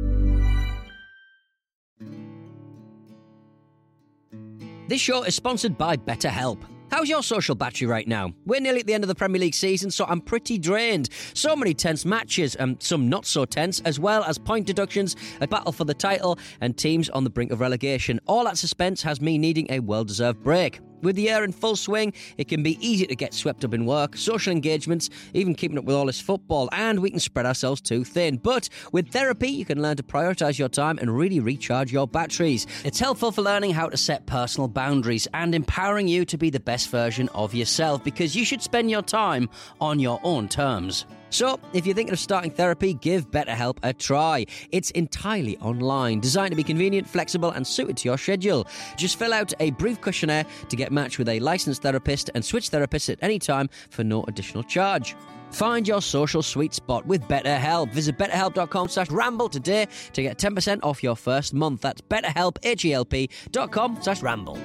This show is sponsored by BetterHelp. How's your social battery right now? We're nearly at the end of the Premier League season, so I'm pretty drained. So many tense matches, and some not so tense, as well as point deductions, a battle for the title, and teams on the brink of relegation. All that suspense has me needing a well-deserved break. With the year in full swing, it can be easy to get swept up in work, social engagements, even keeping up with all this football, and we can spread ourselves too thin. But with therapy, you can learn to prioritise your time and really recharge your batteries. It's helpful for learning how to set personal boundaries and empowering you to be the best version of yourself, because you should spend your time on your own terms. So, if you're thinking of starting therapy, give BetterHelp a try. It's entirely online, designed to be convenient, flexible, and suited to your schedule. Just fill out a brief questionnaire to get matched with a licensed therapist and switch therapists at any time for no additional charge. Find your social sweet spot with BetterHelp. Visit betterhelp.com slash ramble today to get ten percent off your first month. That's betterhelp, H-E-L-P dot com slash ramble.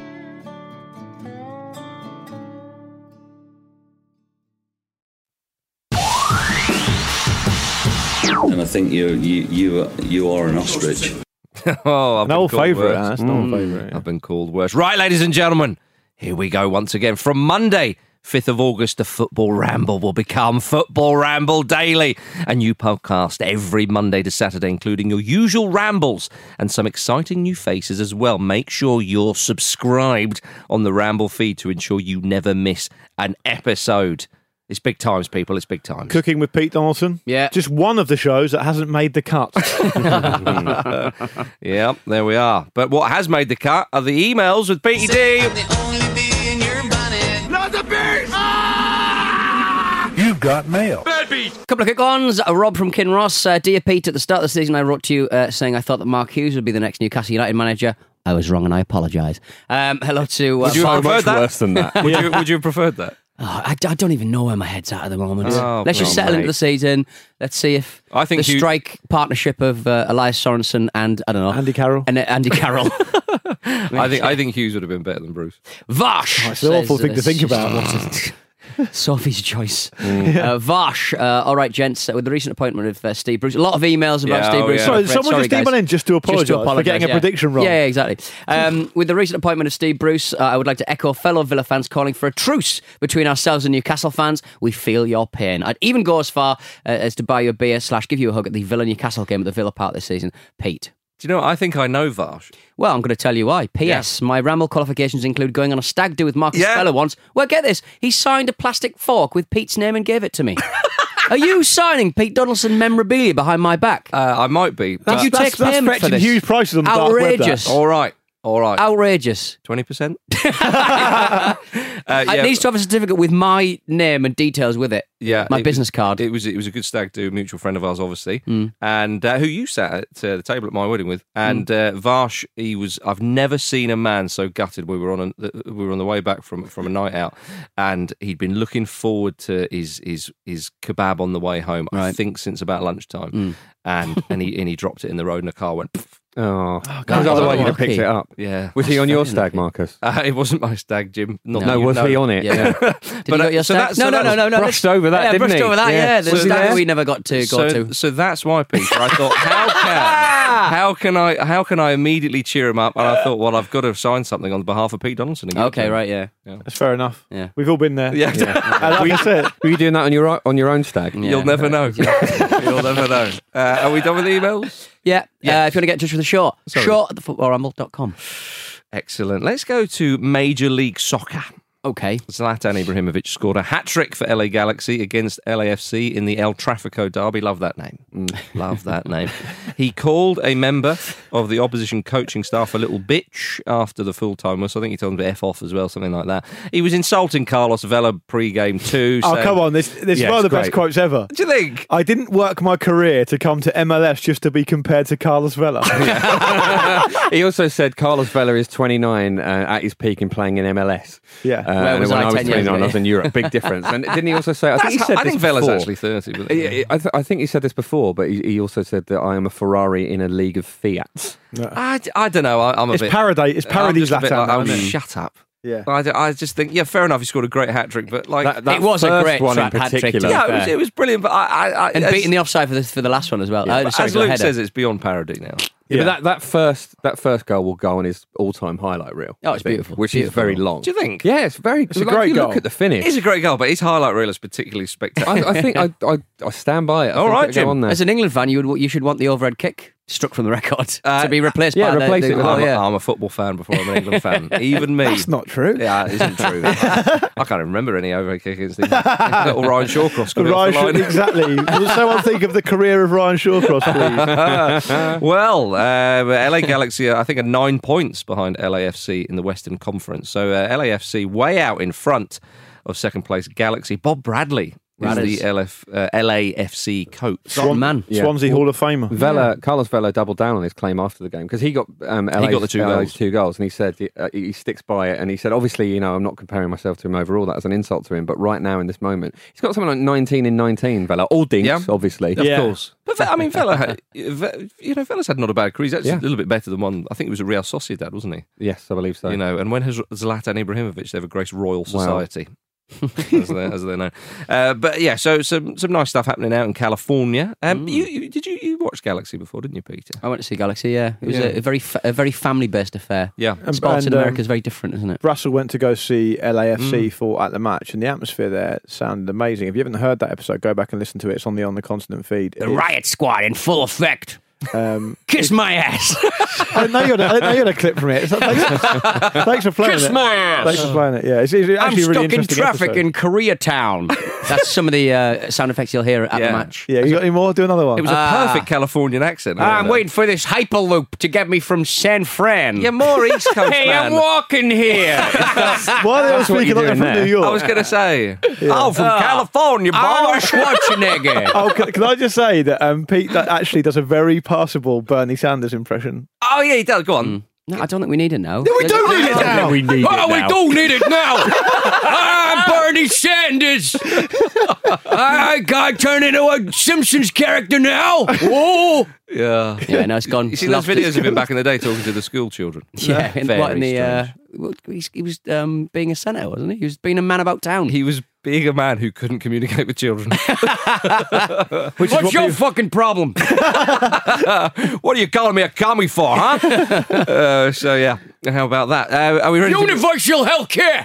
And I think you you you you are an ostrich. oh, I've An been old called favourite, worse. that's an old favourite, yeah. I've been called worse. Right, ladies and gentlemen, here we go once again. From Monday, fifth of August, the Football Ramble will become Football Ramble Daily. A new podcast every Monday to Saturday, including your usual rambles and some exciting new faces as well. Make sure you're subscribed on the Ramble feed to ensure you never miss an episode. It's big times, people. It's big times. Cooking with Pete Donaldson. Yeah. Just one of the shows that hasn't made the cut. Yeah, there we are. But what has made the cut are the emails with Petey D. Not the beat! You've got mail. Bad beat! Couple of quick ones. Uh, Rob from Kinross. Uh, Dear Pete, at the start of the season, I wrote to you uh, saying I thought that Mark Hughes would be the next Newcastle United manager. I was wrong and I apologise. Um, hello to... Uh, Would you have preferred that? Worse than that. would, you, would you have preferred that? Oh, I, I don't even know where my head's at at the moment. Oh, Let's just come settle on, into the mate. season. Let's see if I think the you- strike partnership of uh, Elias Sorensen and, I don't know... Andy Carroll. And uh, Andy Carroll. I think I think Hughes would have been better than Bruce. Vash! Oh, it's an awful says, thing to uh, think about. Sophie's choice. Uh, Vash, uh, all right, gents, uh, with the recent appointment of uh, Steve Bruce, a lot of emails about Yeah, Steve oh, Bruce. yeah. Sorry, Fred, someone sorry, just emailed guys. in just to apologise for apologise, getting a yeah. prediction wrong. Yeah, yeah, exactly. Um, with the recent appointment of Steve Bruce, uh, I would like to echo fellow Villa fans calling for a truce between ourselves and Newcastle fans. We feel your pain. I'd even go as far uh, as to buy you a beer slash give you a hug at the Villa Newcastle game at the Villa Park this season. Pete. Do you know what? I think I know Vash. Well, I'm going to tell you why. P S. My Ramble qualifications include going on a stag do with Marcus Yeah. Speller once. Well, get this. He signed a plastic fork with Pete's name and gave it to me. Are you signing Pete Donaldson memorabilia behind my back? Uh, I might be. Did but- you That's, take that's payment for fetching this? huge prices on the dark web, that. Outrageous. All right. All right. Outrageous. twenty percent? Uh, It needs to have a certificate with my name and details with it. Yeah, My it business was, card. It was it was a good stag do, mutual friend of ours, obviously, Mm. and uh, who you sat at uh, the table at my wedding with. And uh, Vash, he was. I've never seen a man so gutted. We were on a, we were on the way back from from a night out, and he'd been looking forward to his his his kebab on the way home. I Right. think since about lunchtime, Mm. and and he and he dropped it in the road, and the car went. Pff. Oh, God, because otherwise you'd have lucky. picked it up. Yeah. Was he on your stag, Marcus? Uh, it wasn't my stag, Jim. Not No, that you was know. he on it? Yeah. Did But, you go uh, to your so stag? that's- no, so no, that no, was no, no. brushed over that, yeah, didn't brushed he? over that, Yeah. yeah. The Was he stag there? we never got to go so, to. so that's why, Peter. I thought, how can how can I how can I immediately cheer him up? And I thought, well, I've got to sign something on behalf of Pete Donaldson. and give it to Okay, him. right, yeah. That's fair enough. Yeah. We've all been there. Yeah. And like I said, Were you doing that on your o- on your own stag? Yeah. You'll never know. You'll never know. Uh, are we done with the emails? Yeah, Yeah. Uh, if you want to get in touch with the show, Sorry. show at the football ramble dot com. Excellent. Let's go to Major League Soccer. Okay. Zlatan Ibrahimovic scored a hat-trick for L A Galaxy against L A F C in the El Trafico derby. Love that name. Mm, love that name. He called a member of the opposition coaching staff a little bitch after the full-time whistle. I think he told him to F off as well, something like that. He was insulting Carlos Vela pre-game too. oh, saying- come on. This, this Yeah, is one of the it's best great. quotes ever. Do you think? I didn't work my career to come to M L S just to be compared to Carlos Vela. He also said Carlos Vela is twenty-nine uh, at his peak in playing in M L S. Yeah. Uh, Where and was when I I was ten years twenty-nine, I ago? was in Europe. Big difference. And didn't he also say? I think he That's- said I this think Vela's before. actually thirty. But I, I, th- I think he said this before, but he, he also said that I am a Ferrari in a league of Fiats. I, d- I don't know. I, I'm a It's bit... parody. It's I'm parody just a bit Zlatan. like, now, oh, isn't it? shut up. Yeah. I, d- I just think, yeah, fair enough. He scored a great hat trick, but like, That, that It was a first great one in tra- hat-trick, to particular. be yeah, it was, fair. it was brilliant. But I, I, I And as, beating the offside for the, for the last one as well. yeah, Oh, but sorry, as go Luke ahead. says, it's beyond parody now. Yeah, Yeah. but that, that first that first goal will go on his all-time highlight reel. Oh, I it's think, beautiful. which Beautiful. is very long. Do you think? Yeah, it's very. It's a like, great you goal. Look at the finish. It's a great goal, but his highlight reel is particularly spectacular. I, I think I, I I stand by it. I All think right, it'll go Jim. On there. As an England fan, you would you should want the overhead kick struck from the record Uh, to be replaced yeah, by the- replace the, it with oh, I'm, that. a, yeah. I'm a football fan before I'm an England fan. Even me. That's not true. Yeah, it isn't true. I can't remember any overhead kick against England. Little Ryan Shawcross coming Ryan off the line. Shaw- exactly. Will someone think of the career of Ryan Shawcross, please? Well, uh, L A Galaxy, are, I think, are nine points behind L A F C in the Western Conference. So uh, L A F C way out in front of second place Galaxy. Bob Bradley is Radders. the L F, uh, L A F C coach. Swan- man. Yeah. Swansea Hall of Famer. Vela, Carlos Vela doubled down on his claim after the game because he got um, L A's, He got the two L A's goals. two goals, and he said uh, he sticks by it. And he said, obviously, you know, I'm not comparing myself to him overall. That was an insult to him. But right now, in this moment, he's got something like nineteen in nineteen. Vela, all dinks, Yeah. obviously. Of course. But Ve- I mean, Vela, had, Ve- you know, Vela's had not a bad career. He's actually Yeah. a little bit better than one. I think it was a Real Sociedad, wasn't he? Yes, I believe so. You know, and when has Zlatan Ibrahimovic ever graced Royal Wow. Society? as, they, as they're known. Uh, but yeah, so some some nice stuff happening out in California. Um, you, you did you you watched Galaxy before, didn't you, Peter? I went to see Galaxy. Yeah, it was Yeah. A, a very fa- a very family based affair. Yeah, And- sports and, in um, America is very different, isn't it? Russell went to go see L A F C Mm. for at the match, and the atmosphere there sounded amazing. If you haven't heard that episode, go back and listen to it. It's on the On the Continent feed. The It- Riot Squad in full effect. Um, Kiss my ass. I didn't know you had a, I didn't know you had a clip from it. So thanks, thanks for playing Kiss it. my ass. Thanks for playing it. Yeah, it's, it's actually I'm a really stuck in interesting traffic episode. in Koreatown. That's some of the uh, sound effects you'll hear at Yeah. the match. Yeah, you got any more? Do another one. It was a Ah. perfect Californian accent. I'm wasn't it? waiting for this hyperloop to get me from San Fran. Yeah, more East Coast Hey, man. I'm walking here. Why are they all That's what speaking you're like they're doing from there. New York? I was going to say, oh, from Ah. California, boy. Arnold Schwarzenegger. Oh, can, can I just say that um, Pete that actually does a very passable Bernie Sanders impression? Oh yeah, he does. Go on. No, I don't think we need it now. we do need it now. We need Oh, it we now. do need it now. I'm Bernie Sanders. I got turned into a Simpsons character now. Oh. Yeah. Yeah, no, it's gone. You see those videos of him back in the day talking to the school children? Yeah, in, Very what, in the, uh, strange. well, he's, he was um, being a senator, wasn't he? He was being a man about town. He was being a man who couldn't communicate with children. What's what your we- fucking problem? What are you calling me a commie for, huh? uh, so yeah, how about that? Uh, are we ready? Universal health care.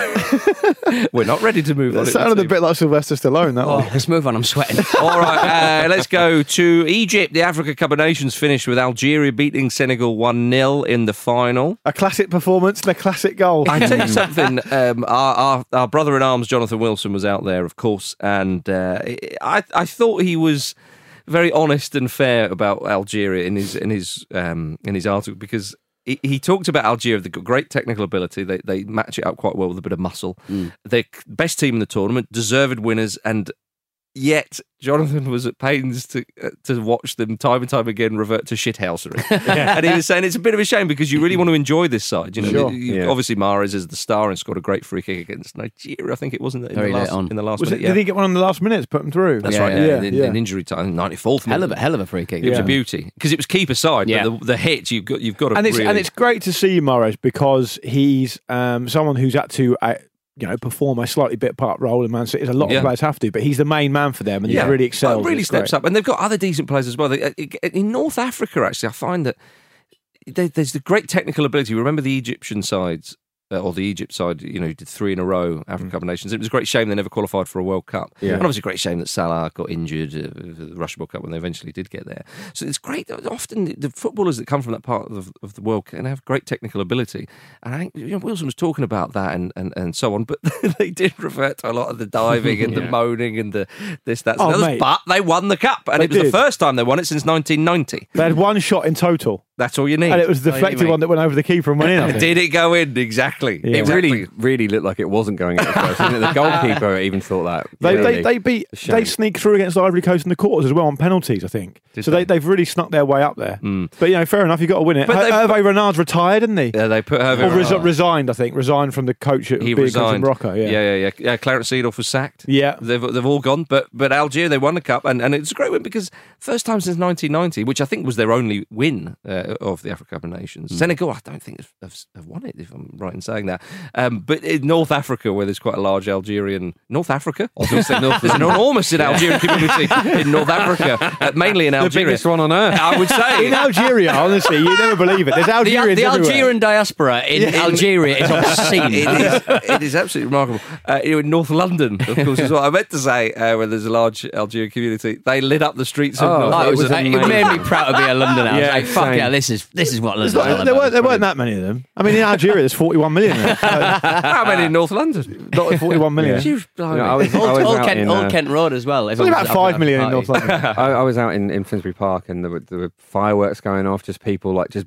To... We're not ready to move on. That it sounded would a seem. bit like Sylvester Stallone. That Oh, one. let's move on. I'm sweating. All right, uh, let's go to Egypt. The Africa Cup of Nations finished with Algeria beating Senegal one nil in the final. A classic performance and a classic goal. I tell you something. Um, our, our our brother in arms, Jonathan Wilson, was out there, of course, and uh, I I thought he was very honest and fair about Algeria in his in his um, in his article because. He, he talked about Algeria, they've got great technical ability. They they match it up quite well with a bit of muscle. Mm. They're best team in the tournament, deserved winners, and yet Jonathan was at pains to uh, to watch them time and time again revert to shithousery. And he was saying it's a bit of a shame because you really want to enjoy this side. You know, Sure. you- Yeah. Obviously Mahrez is the star and scored a great free kick against Nigeria. I think it wasn't in Very the late last on. in the last Was minute. it, yeah. Did he get one in the last minute to put him through? That's Yeah, right. yeah, Yeah, yeah, in, yeah. in injury time, ninety-fourth hell minute. of a hell of a free kick. It was Yeah. a beauty because it was keeper side. Yeah. But the, the hit you've got you've got to And it's really. and it's great to see Mahrez because he's um, someone who's had to uh, you know perform a slightly bit part role in Man City. A lot Yeah. of players have to, but he's the main man for them, and Yeah. he's really excelled. Oh, really It's steps great. up, and they've got other decent players as well. They, uh, in North Africa, actually, I find that there- there's the great technical ability. Remember the Egyptian sides, uh, or the Egypt side, you know, did three in a row, African Cup of Nations. It was a great shame they never qualified for a World Cup. Yeah. And obviously a great shame that Salah got injured uh, for the Russian World Cup when they eventually did get there. So it's great. Often the footballers that come from that part of the, of the world can have great technical ability. And I think you know, Wilson was talking about that and, and, and so on, but they did revert to a lot of the diving and the Yeah. moaning and the this, that, Oh, and others. mate. But they won the cup. And They it was did. the first time they won it since nineteen ninety. They had one shot in total, That's all you need. and it was the Oh, you deflected mean- one that went over the keeper and went in. I think. Did it go in? Exactly. Yeah. It Exactly. really, really looked like it wasn't going in at first. Didn't it? The goalkeeper even thought that. They, really. they, they beat It's a shame. they sneaked through against Ivory Coast in the quarters as well on penalties, I think. Did so they? they? they've really snuck their way up there. Mm. But you know, fair enough, you got to win it. But Her- they've- Hervé Renard's retired, isn't he? Yeah, they put Hervé Or resi- Renard. resigned, I think. Resigned from the coach at He being coach in resigned. Morocco. Yeah, yeah, yeah, yeah. yeah Clarence Seedorf was sacked. Yeah. They've they've all gone, but but Algeria they won the cup, and, and it's a great win because first time since nineteen ninety, which I think was their only win uh, of the Africa Cup of Nations. Mm. Senegal, I don't think have, have, have won it, if I'm right in saying that. Um, but in North Africa, where there's quite a large Algerian North Africa, I was going to say North, there's an enormous Algerian community in North Africa, uh, mainly in the Algeria. biggest one on earth. I would say In Algeria, honestly, you never believe it. There's The, Algerians the everywhere. Algerian diaspora in Algeria is obscene. It is, it is absolutely remarkable. Uh, you know, in North London, of course, is what I meant to say, uh, where there's a large Algerian community. They lit up the streets of Oh, North Oh, it, London. was, it amazing. made me proud to be a Londoner. I was Yeah, like, fuck same. yeah, this is this is what There's London's all not- there, about. weren't, there weren't that many of them. I mean, in Algeria, there's forty-one million. There. So, How many in North London? not forty-one million. Yeah. Huge, You know, I was, I Old, was Old, out Kent, in, Old uh, Kent Road as well. There's only about Everyone's five million in having North a party. London. I, I was out in, in Finsbury Park and there were, there were fireworks going off, just people like just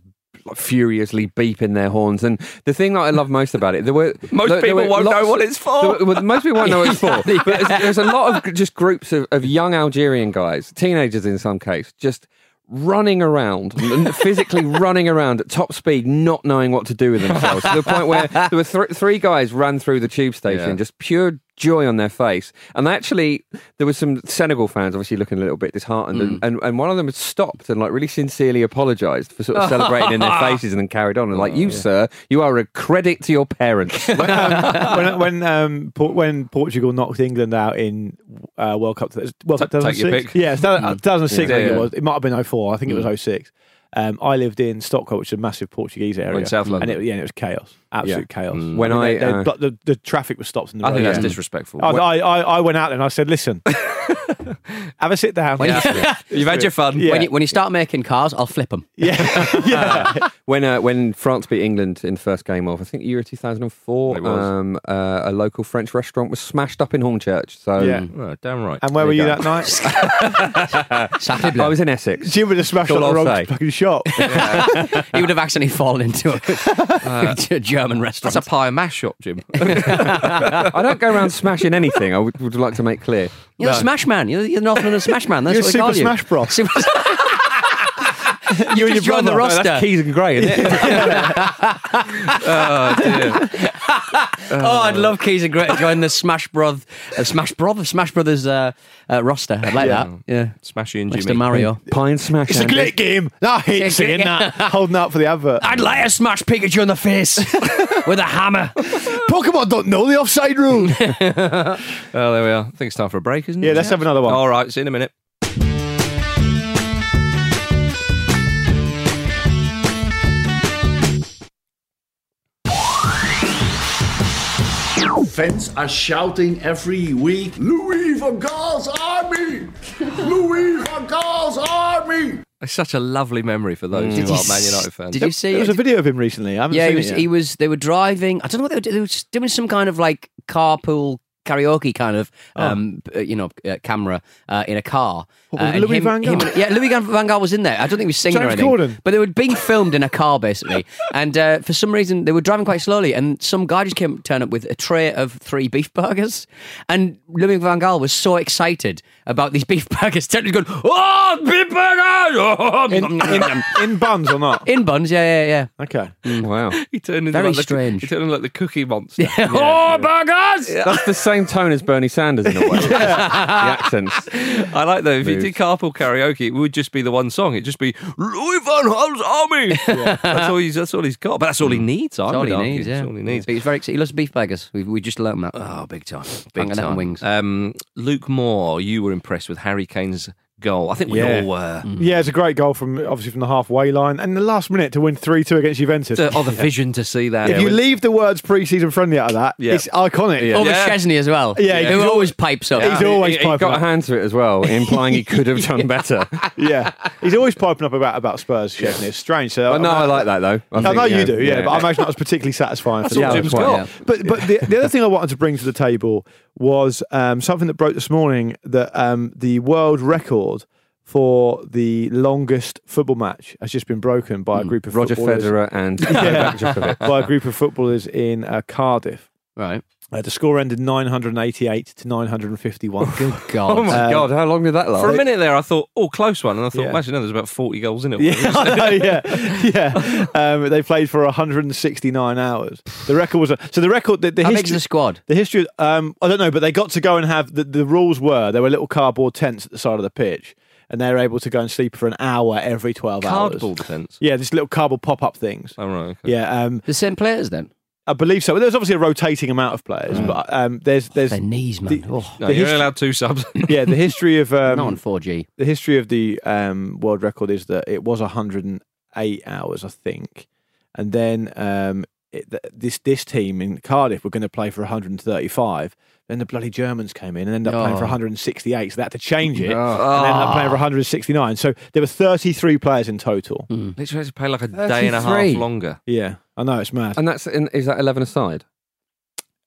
like, furiously beeping their horns. And the thing that I love most about it, there were Most there, people there were won't lots, know what it's for. There were, well, most people won't know what it's for. But there's, there's a lot of just groups of, of young Algerian guys, teenagers in some case, just running around, physically running around at top speed, not knowing what to do with themselves. To the point where there were th- three guys ran through the tube station, Yeah. just pure joy on their face. And actually, there was some Senegal fans obviously looking a little bit disheartened, Mm. and, and, and one of them had stopped and like really sincerely apologised for sort of celebrating in their faces, and then carried on. And like, you, sir, you are a credit to your parents. when um, when when, um, Por- when Portugal knocked England out in uh, World Cup, World Cup Take your two thousand six, pick. yeah, two thousand six. Yeah, I think yeah. it was. It might have been oh four. I think it was Mm. oh six. Um, I lived in Stockholm, which is a massive Portuguese area in South London. and it, yeah, and it was chaos, absolute Yeah. chaos. Mm. When mean, I, they- they- uh, but the, the traffic was stopped in the I road. think that's Yeah. disrespectful. I, I, I I went out there and I said, listen, have a sit down. When you- You've had your fun. Yeah. When you when you start making cars, I'll flip them. Yeah, yeah. When uh, when France beat England in the first game of, I think, Euro two thousand four, It was. um, uh, a local French restaurant was smashed up in Hornchurch. So Yeah. Oh, damn right. And where were There you you that night? Sacre I bleu. was in Essex. Jim would have smashed That's up all the I'll wrong say. fucking shop. He would have accidentally fallen into a, to a German restaurant. That's a pie and mash shop, Jim. I don't go around smashing anything. I would, would like to make clear. You're the Smash Man. You're, you're North London Smash Man. That's You're what we Super call you. Smash Bros. Super- You and your just joined the brother. roster. No, that's Keys and Grey, isn't it? Oh, dear. Oh, I'd love Keys and Grey to join the Smash Broth, uh, Smash Brothers, Smash Brothers uh, uh, roster. I'd like Yeah. that. Yeah, Smashy and next Jimmy. to Mario. Pie and smash. It's a Andy. great game. No, I hate It's a saying great that. Holding out for the advert. I'd like to smash Pikachu in the face with a hammer. Pokemon don't know the offside rule. Oh, there we are. I think it's time for a break, isn't it? Yeah, let's have another one. All right, see you in a minute. Fans are shouting every week, Louis van Gaal's army! Louis van Gaal's army! It's such a lovely memory for those Did who you are Man s- United fans. Did you see? There was a video of him recently. I haven't Yeah, seen he was. it yet. He was. They were driving. I don't know what they were doing. They were doing some kind of like carpool karaoke kind of, um, uh, you know, uh, camera uh, in a car. What, Uh, with and Louis van Gaal? and- yeah, Louis Van Gaal was in there. I don't think he was singing or James anything. Corden. But they were being filmed in a car basically, and uh, for some reason they were driving quite slowly, and some guy just came turn up with a tray of three beef burgers, and Louis Van Gaal was so excited about these beef burgers, turning going, "Oh, beef burgers!" in, in, in buns or not? In buns, yeah, yeah, yeah. Okay. Mm, wow. He turned into Very like the, strange. He turned into like the Cookie Monster. Oh, burgers! That's the same tone as Bernie Sanders in a way. The accents. I like that. If you Moves. did carpool karaoke, it would just be the one song. It'd just be Louis van Gaal's army. That's all he's. That's all he's got. But that's all he needs. I That's all would he argue. needs, yeah. That's all he needs. But he's very excited. He loves beef burgers. We, we just learned that. Oh, big time. Big Banging out time. on wings. Um, Luke Moore, you were impressed with Harry Kane's goal. I think we Yeah. all were. Yeah, it's a great goal from obviously from the halfway line, and the last minute to win three two against Juventus. The, oh, the vision to see that. If you leave the words pre-season friendly out of that, Yeah. it's iconic. Yeah. Over Yeah. Chesney as well. Yeah, who he's always pipes up. He's always he, he piping got a up. hand to it as well, implying he could have done better. Yeah, he's always piping up about about Spurs. Chesney. It's strange. So But no, I like that though. I I think, know you yeah, do, yeah, but I imagine that was particularly satisfying. That's for all the Jim's others. got. Yeah. But but the, the other thing I wanted to bring to the table was um, something that broke this morning, that um, the world record for the longest football match has just been broken by a group of Roger footballers. Federer and Yeah. Novak Djokovic. by a group of footballers in uh, Cardiff. Right. Uh, the score ended nine hundred eighty-eight to nine hundred fifty-one. Good God. Oh my Um, god, how long did that last? For a minute there, I thought, oh, close one. And I thought, Yeah. imagine there's about forty goals in it. Yeah, I know, yeah, yeah. Um, they played for one hundred sixty-nine hours. The record was a, so the record. The, the How big's history, the squad? the history. Um, I don't know, but they got to go and have the, the rules were there were little cardboard tents at the side of the pitch, and they were able to go and sleep for an hour every twelve hours. Cardboard tents. Yeah, these little cardboard pop-up things. Oh, right. Okay. Yeah, um, The same players then? I believe so. Well, there's obviously a rotating amount of players, but um, there's there's Their knees, man. the- Oh. No, the you're hist- only allowed two subs. yeah, the history of um, Not on four G. the history of the um, world record is that it was one hundred eight hours, I think, and then um, it, th- this this team in Cardiff were going to play for one hundred thirty-five. Then the bloody Germans came in and ended up playing for Oh. one hundred sixty-eight, so they had to change it, Oh. and ended up playing for one hundred sixty-nine. So there were thirty-three players in total. Literally had to play like a day and a half thirty-three. longer. Yeah, I know it's mad. And that's in, is that eleven aside?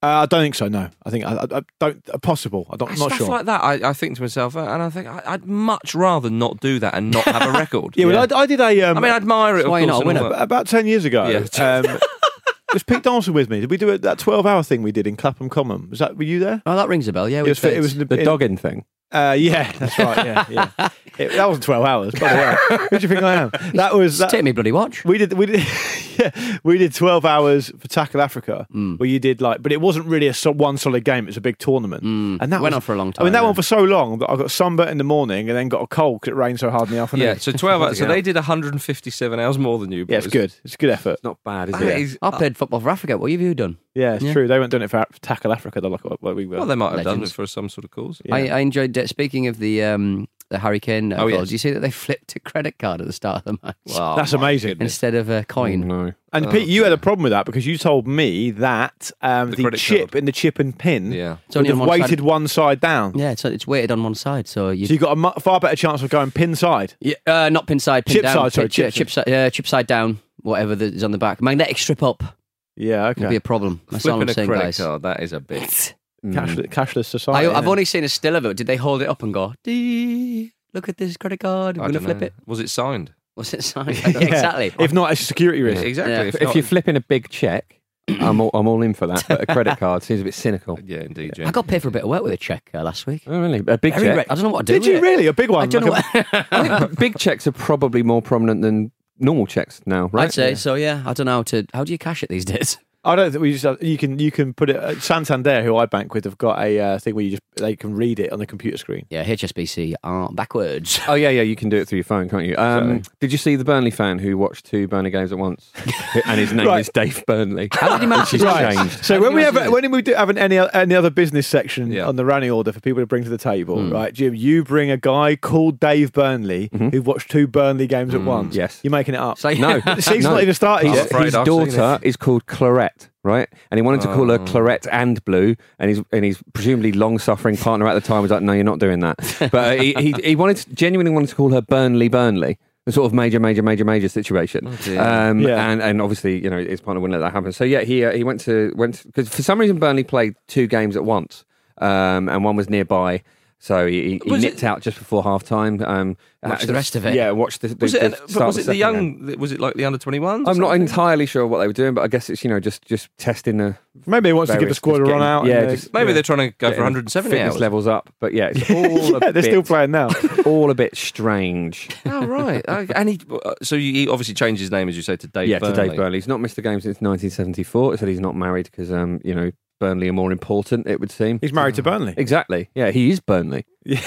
Uh, I don't think so. No, I think I, I, I don't. Uh, possible. I don't, I'm not Stuff sure. like that, I, I think to myself, uh, and I think I, I'd much rather not do that and not have a record. yeah, well, I, I did a. Um, I mean, I admire it. Of why course, not and all about, that. about ten years ago. Yeah. Um, was Pete Donaldson with me? Did we do it, that twelve-hour thing we did in Clapham Common? Was that? Were you there? Oh, that rings a bell. Yeah, It we was. It was The in- dogging thing. Uh, yeah, that's right. Yeah, yeah. It, that wasn't twelve hours. By the way, who do you think I am? That was. That, Take me bloody watch. We did. We did. Yeah, we did twelve hours for Tackle Africa, Mm. where you did like, but it wasn't really a so, one solid game. It was a big tournament, Mm. and that Went was, on for a long I time, mean, that yeah. went for so long that I got sunburnt in the morning and then got a cold because it rained so hard in the afternoon. Yeah, so twelve hours. So they did one hundred fifty-seven hours more than you. Yeah, it's boys. good. It's a good effort. It's not bad, is That it? is- I played football for Africa. What have you done? Yeah, it's Yeah. true. They weren't doing it for, for Tackle Africa. They're like what we were. Well, they might have done Legends. it for some sort of cause. Yeah. I, I enjoyed. Uh, speaking of the um, the Harry Kane uh, Oh, goal, yes. did you see that they flipped a credit card at the start of the match Wow, That's my amazing. goodness. instead of a coin? Oh, no. And Oh, Pete, you had dear. a problem with that because you told me that um, The the, credit chip card. in the chip and pin Yeah. It's would only have on one weighted side. one side down. Yeah, it's it's weighted on one side, so you. So you got a mu- far better chance of going pin side. Yeah, uh, not pin side, pin Chip down. side, sorry, chip, chip chip, side, uh, chip side down, whatever that is on the back. Magnetic strip up Yeah, would be okay. a problem. That's all Flipping I'm a saying, credit guys. card, that is a bit. Cashless, cashless I, society. I've yeah. only seen a still of it. Did they hold it up and go, "Dee, look at this credit card, I we're going to don't flip know. it"? Was it signed? Was it signed? Yeah. Exactly. If not, it's a security risk. Exactly. Yeah. If, If not- you're flipping a big check, I'm all, I'm all in for that. But a credit card seems a bit cynical. yeah, indeed. I got paid for a bit of work with a check uh, last week. Oh, really? A big Very check? re- I don't know what to do Did with you it. really? A big one? I don't know. Like What, I think big checks are probably more prominent than normal checks now, right? I'd say so. Yeah, I don't know how to. How do you cash it these days? I don't think we just have, you can you can put it. Uh, Santander, who I bank with, have got a uh, thing where you just they can read it on the computer screen. Yeah, H S B C are backwards. Oh yeah, yeah, you can do it through your phone, can't you? Um, Sorry. did you see the Burnley fan who watched two Burnley games at once, and his name Right. is Dave Burnley? How did he manage to Which do has that? changed. So How when do we you have manage to do when we do have an, any any other business section Yeah. on the running order for people to bring to the table, Mm. right, Jim? You bring a guy called Dave Burnley who watched two Burnley games at once. Yes. You're making it up. So- No, The season's no. not even started He's yet. afraid His I've seen daughter is called Clarette, right? And he wanted to call her Oh. Clarette and Blue, and his and his presumably long-suffering partner at the time was like, "No, you're not doing that." But uh, he, he he wanted to, genuinely wanted to call her Burnley Burnley. A sort of major, major, major, major situation, dear. um, Yeah. and and obviously, you know, his partner wouldn't let that happen. So yeah, he uh, he went to went because for some reason Burnley played two games at once, um, and one was nearby. So he, he, he Was nipped it- out just before half time. Um, Watched uh, the rest of it. Yeah, watched the, the, Was it? the An, but start was of it the second game. young? Was it like the under twenty-ones? I'm not entirely sure what they were doing, but I guess it's, you know, just just testing the. Maybe he wants to give the various- squad a just run getting- out. Yeah, and, uh, just, Maybe yeah. they're trying to go for getting one hundred seventy fitness hours. levels up. But yeah, it's all yeah, a they're bit, still playing now. all a bit strange. Oh right. Okay. And he uh, so he obviously changed his name, as you say, to Dave. yeah, Burnley. to Dave Burnley. He's not missed a game since nineteen seventy-four. He said he's not married because, um, you know, Burnley are more important, it would seem. He's married to Burnley. Exactly. Yeah, he is Burnley.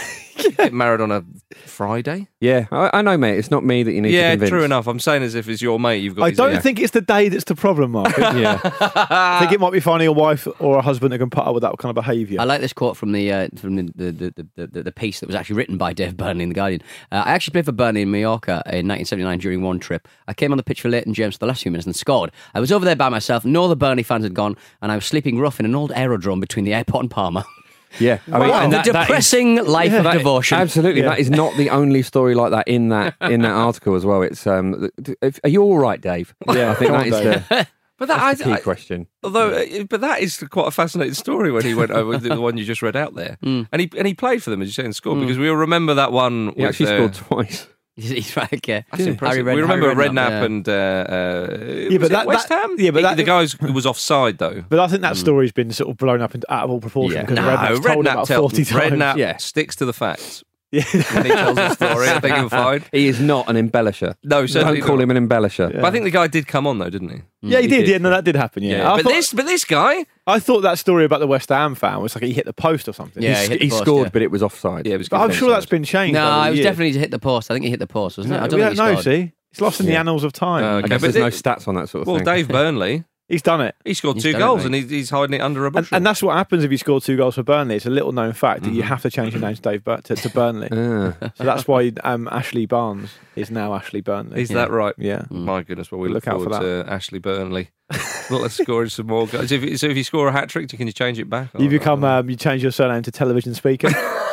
Get married on a Friday. Yeah, I, I know, mate. It's not me that you need to Yeah, convince. true enough. I'm saying as if it's your mate. You've got. I his- don't yeah. think it's the day that's the problem, Mark. Yeah. I think it might be finding a wife or a husband who can put up with that kind of behaviour. I like this quote from the uh, from the the, the, the, the the piece that was actually written by Dave Burnley in the Guardian. Uh, I actually played for Burnley in Mallorca in nineteen seventy-nine during one trip. I came on the pitch for Leighton James for the last few minutes and scored. I was over there by myself. No other Burnley fans had gone, and I was sleeping rough in an old aerodrome between the airport and Palma. Yeah, I mean, Wow. and The that- that is- depressing life of that- devotion. Absolutely, Yeah. that is not the only story like that in that in that article as well. It's um, th- th- are you all right, Dave? Yeah, I think come that on, is Dave. the, But that, that's the key I, I, question. although, uh, but that is quite a fascinating story when he went over the one you just read out there, Mm. and he and he played for them as you say and scored because we all remember that one. He with, actually uh, scored twice. He's right, okay. That's Harry impressive. Red- we remember Harry Redknapp, yeah. and uh, uh, Yeah, was but it that- West that- Ham. yeah, but He- that- the guy who was offside though. But I think that story's been sort of blown up into, out of all proportion Yeah. because No, Redknapp's told it Redknapp, about tell, forty times. Redknapp Yeah. sticks to the facts Yeah. when he tells the story. I think you'll find. He is not an embellisher. No, certainly Don't call not. him an embellisher. But I think the guy did come on though, didn't he? Yeah, he, He did. did. Yeah, no, that did happen. Yeah, I, but thought, this, but this guy, I thought that story about the West Ham fan was like he hit the post or something. Yeah, he, he hit the he post, scored, yeah. but it was offside. yeah, it was. But good I'm sure offside. that's been changed. No, over the it was years. definitely to hit the post. I think he hit the post, wasn't it? I don't we think don't he know. scored. See, it's lost in the Yeah. annals of time. Uh, I Okay, guess but there's no it- stats on that sort of Well, thing. Dave Burnley, He's done it. he scored He's two done it, goals mate. and he's, he's hiding it under a And, bushel. and that's what happens if you score two goals for Burnley. It's a little known fact that you Mm-hmm. have to change your name to Dave Bur- to, to Burnley. Ah. So that's why um, Ashley Barnes is now Ashley Burnley. Is that right? Yeah. My goodness, well, we Look look, out for forward to Ashley Burnley. Well, let's score some more goals. If, so if you score a hat trick, can you change it back? You become um, you change your surname to television speaker.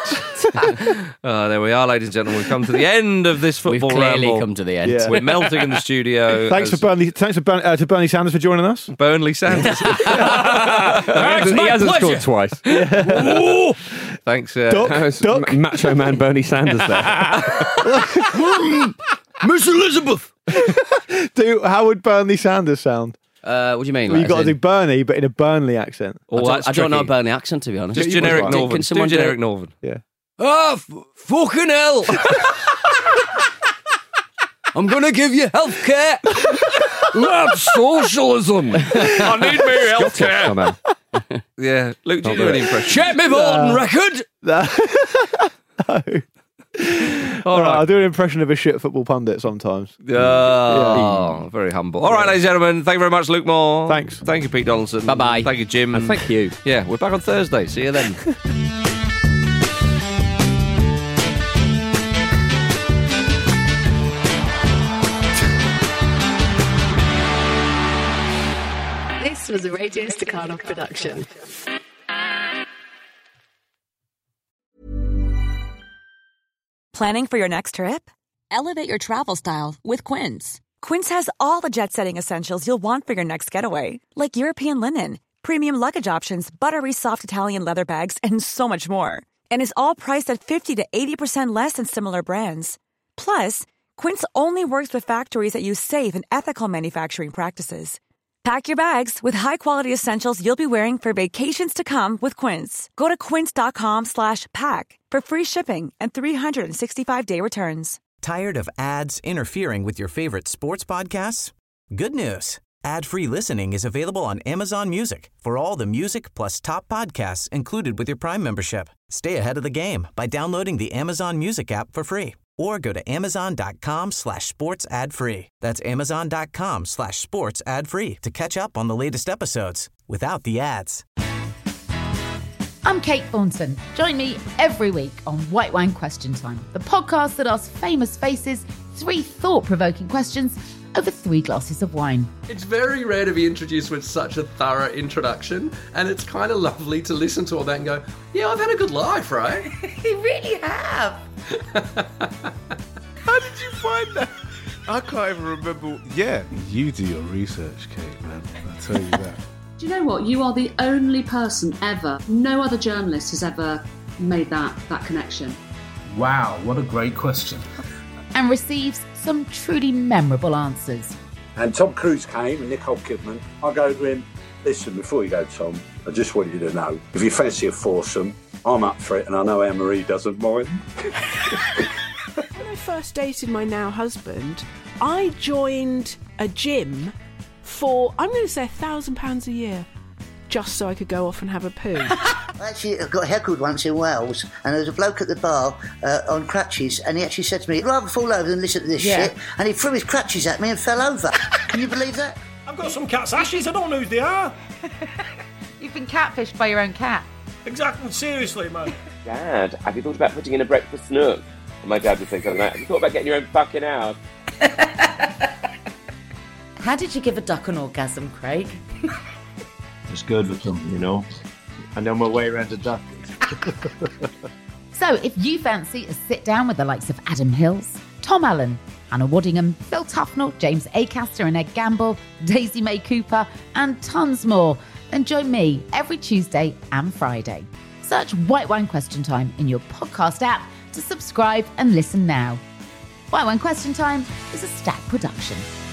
Oh, there we are, ladies and gentlemen. We've come to the end of this football We've clearly ramble. come to the end. Yeah. We're melting in the studio. Thanks as- for Burnley. Thanks for Bern, uh, to Bernie Sanders for joining us. Burnley Sanders. he my hasn't pleasure. scored twice. Thanks, uh, Duck, That was duck. M- Macho Man Bernie Sanders there. Miss Elizabeth. Do how would Burnley Sanders sound? Uh, what do you mean? Well, you Like, got to as do in- Bernie, but in a Burnley accent. I don't, that's I don't know a tricky. Burnley accent, to be honest. Just You generic must- Northern. Can someone do do generic it? Northern. Yeah. Oh, f- fucking hell! I'm gonna give you healthcare. That's socialism. I need me health care. Come on. Yeah, Luke, do you do any impression? Check me voting record. No. All All right, right. I'll do an impression of a shit football pundit sometimes. Oh, very humble. All right, ladies and gentlemen, thank you very much, Luke Moore. Thanks. Thank you, Pete Donaldson. Bye-bye. Thank you, Jim. And thank you. Yeah, we're back on Thursday. See you then. This was a Radio Staccato production. Planning for your next trip? Elevate your travel style with Quince. Quince has all the jet-setting essentials you'll want for your next getaway, like European linen, premium luggage options, buttery soft Italian leather bags, and so much more. And is all priced at fifty to eighty percent less than similar brands. Plus, Quince only works with factories that use safe and ethical manufacturing practices. Pack your bags with high-quality essentials you'll be wearing for vacations to come with Quince. Go to quince.com slash pack for free shipping and three sixty-five day returns. Tired of ads interfering with your favorite sports podcasts? Good news. Ad-free listening is available on Amazon Music for all the music plus top podcasts included with your Prime membership. Stay ahead of the game by downloading the Amazon Music app for free or go to amazon.com slash sports ad free. That's amazon.com slash sports ad free to catch up on the latest episodes without the ads. I'm Kate Thornton. Join me every week on White Wine Question Time, the podcast that asks famous faces three thought-provoking questions over three glasses of wine. It's very rare to be introduced with such a thorough introduction, and it's kind of lovely to listen to all that and go, yeah, I've had a good life, right? You really have. How did you find that? I can't even remember. Yeah, you do your research, Kate, man. I tell you that. Do you know what? You are the only person ever, no other journalist has ever made that, that connection. Wow, what a great question. And receives some truly memorable answers. And Tom Cruise came and Nicole Kidman. I go to him, listen, before you go, Tom, I just want you to know, if you fancy a foursome, I'm up for it, and I know Anne-Marie doesn't mind. When I first dated my now husband, I joined a gym for, I'm going to say, a thousand pounds a year, just so I could go off and have a poo. I actually got heckled once in Wales, and there was a bloke at the bar uh, on crutches, and he actually said to me, "I'd rather fall over than listen to this Yeah. shit," and he threw his crutches at me and fell over. Can you believe that? I've got some cat's ashes, I don't know who they are. You've been catfished by your own cat. Exactly, seriously, man. Dad, have you thought about putting in a breakfast nook? And my dad would say something like that. Have you thought about getting your own fucking house? How did you give a duck an orgasm, Craig? It's good with them, you know. I know my way around a duck. So if you fancy a sit down with the likes of Adam Hills, Tom Allen, Anna Waddingham, Phil Tufnell, James Acaster and Ed Gamble, Daisy May Cooper, and tons more, then join me every Tuesday and Friday. Search White Wine Question Time in your podcast app to subscribe and listen now. White Wine Question Time is a Stack production.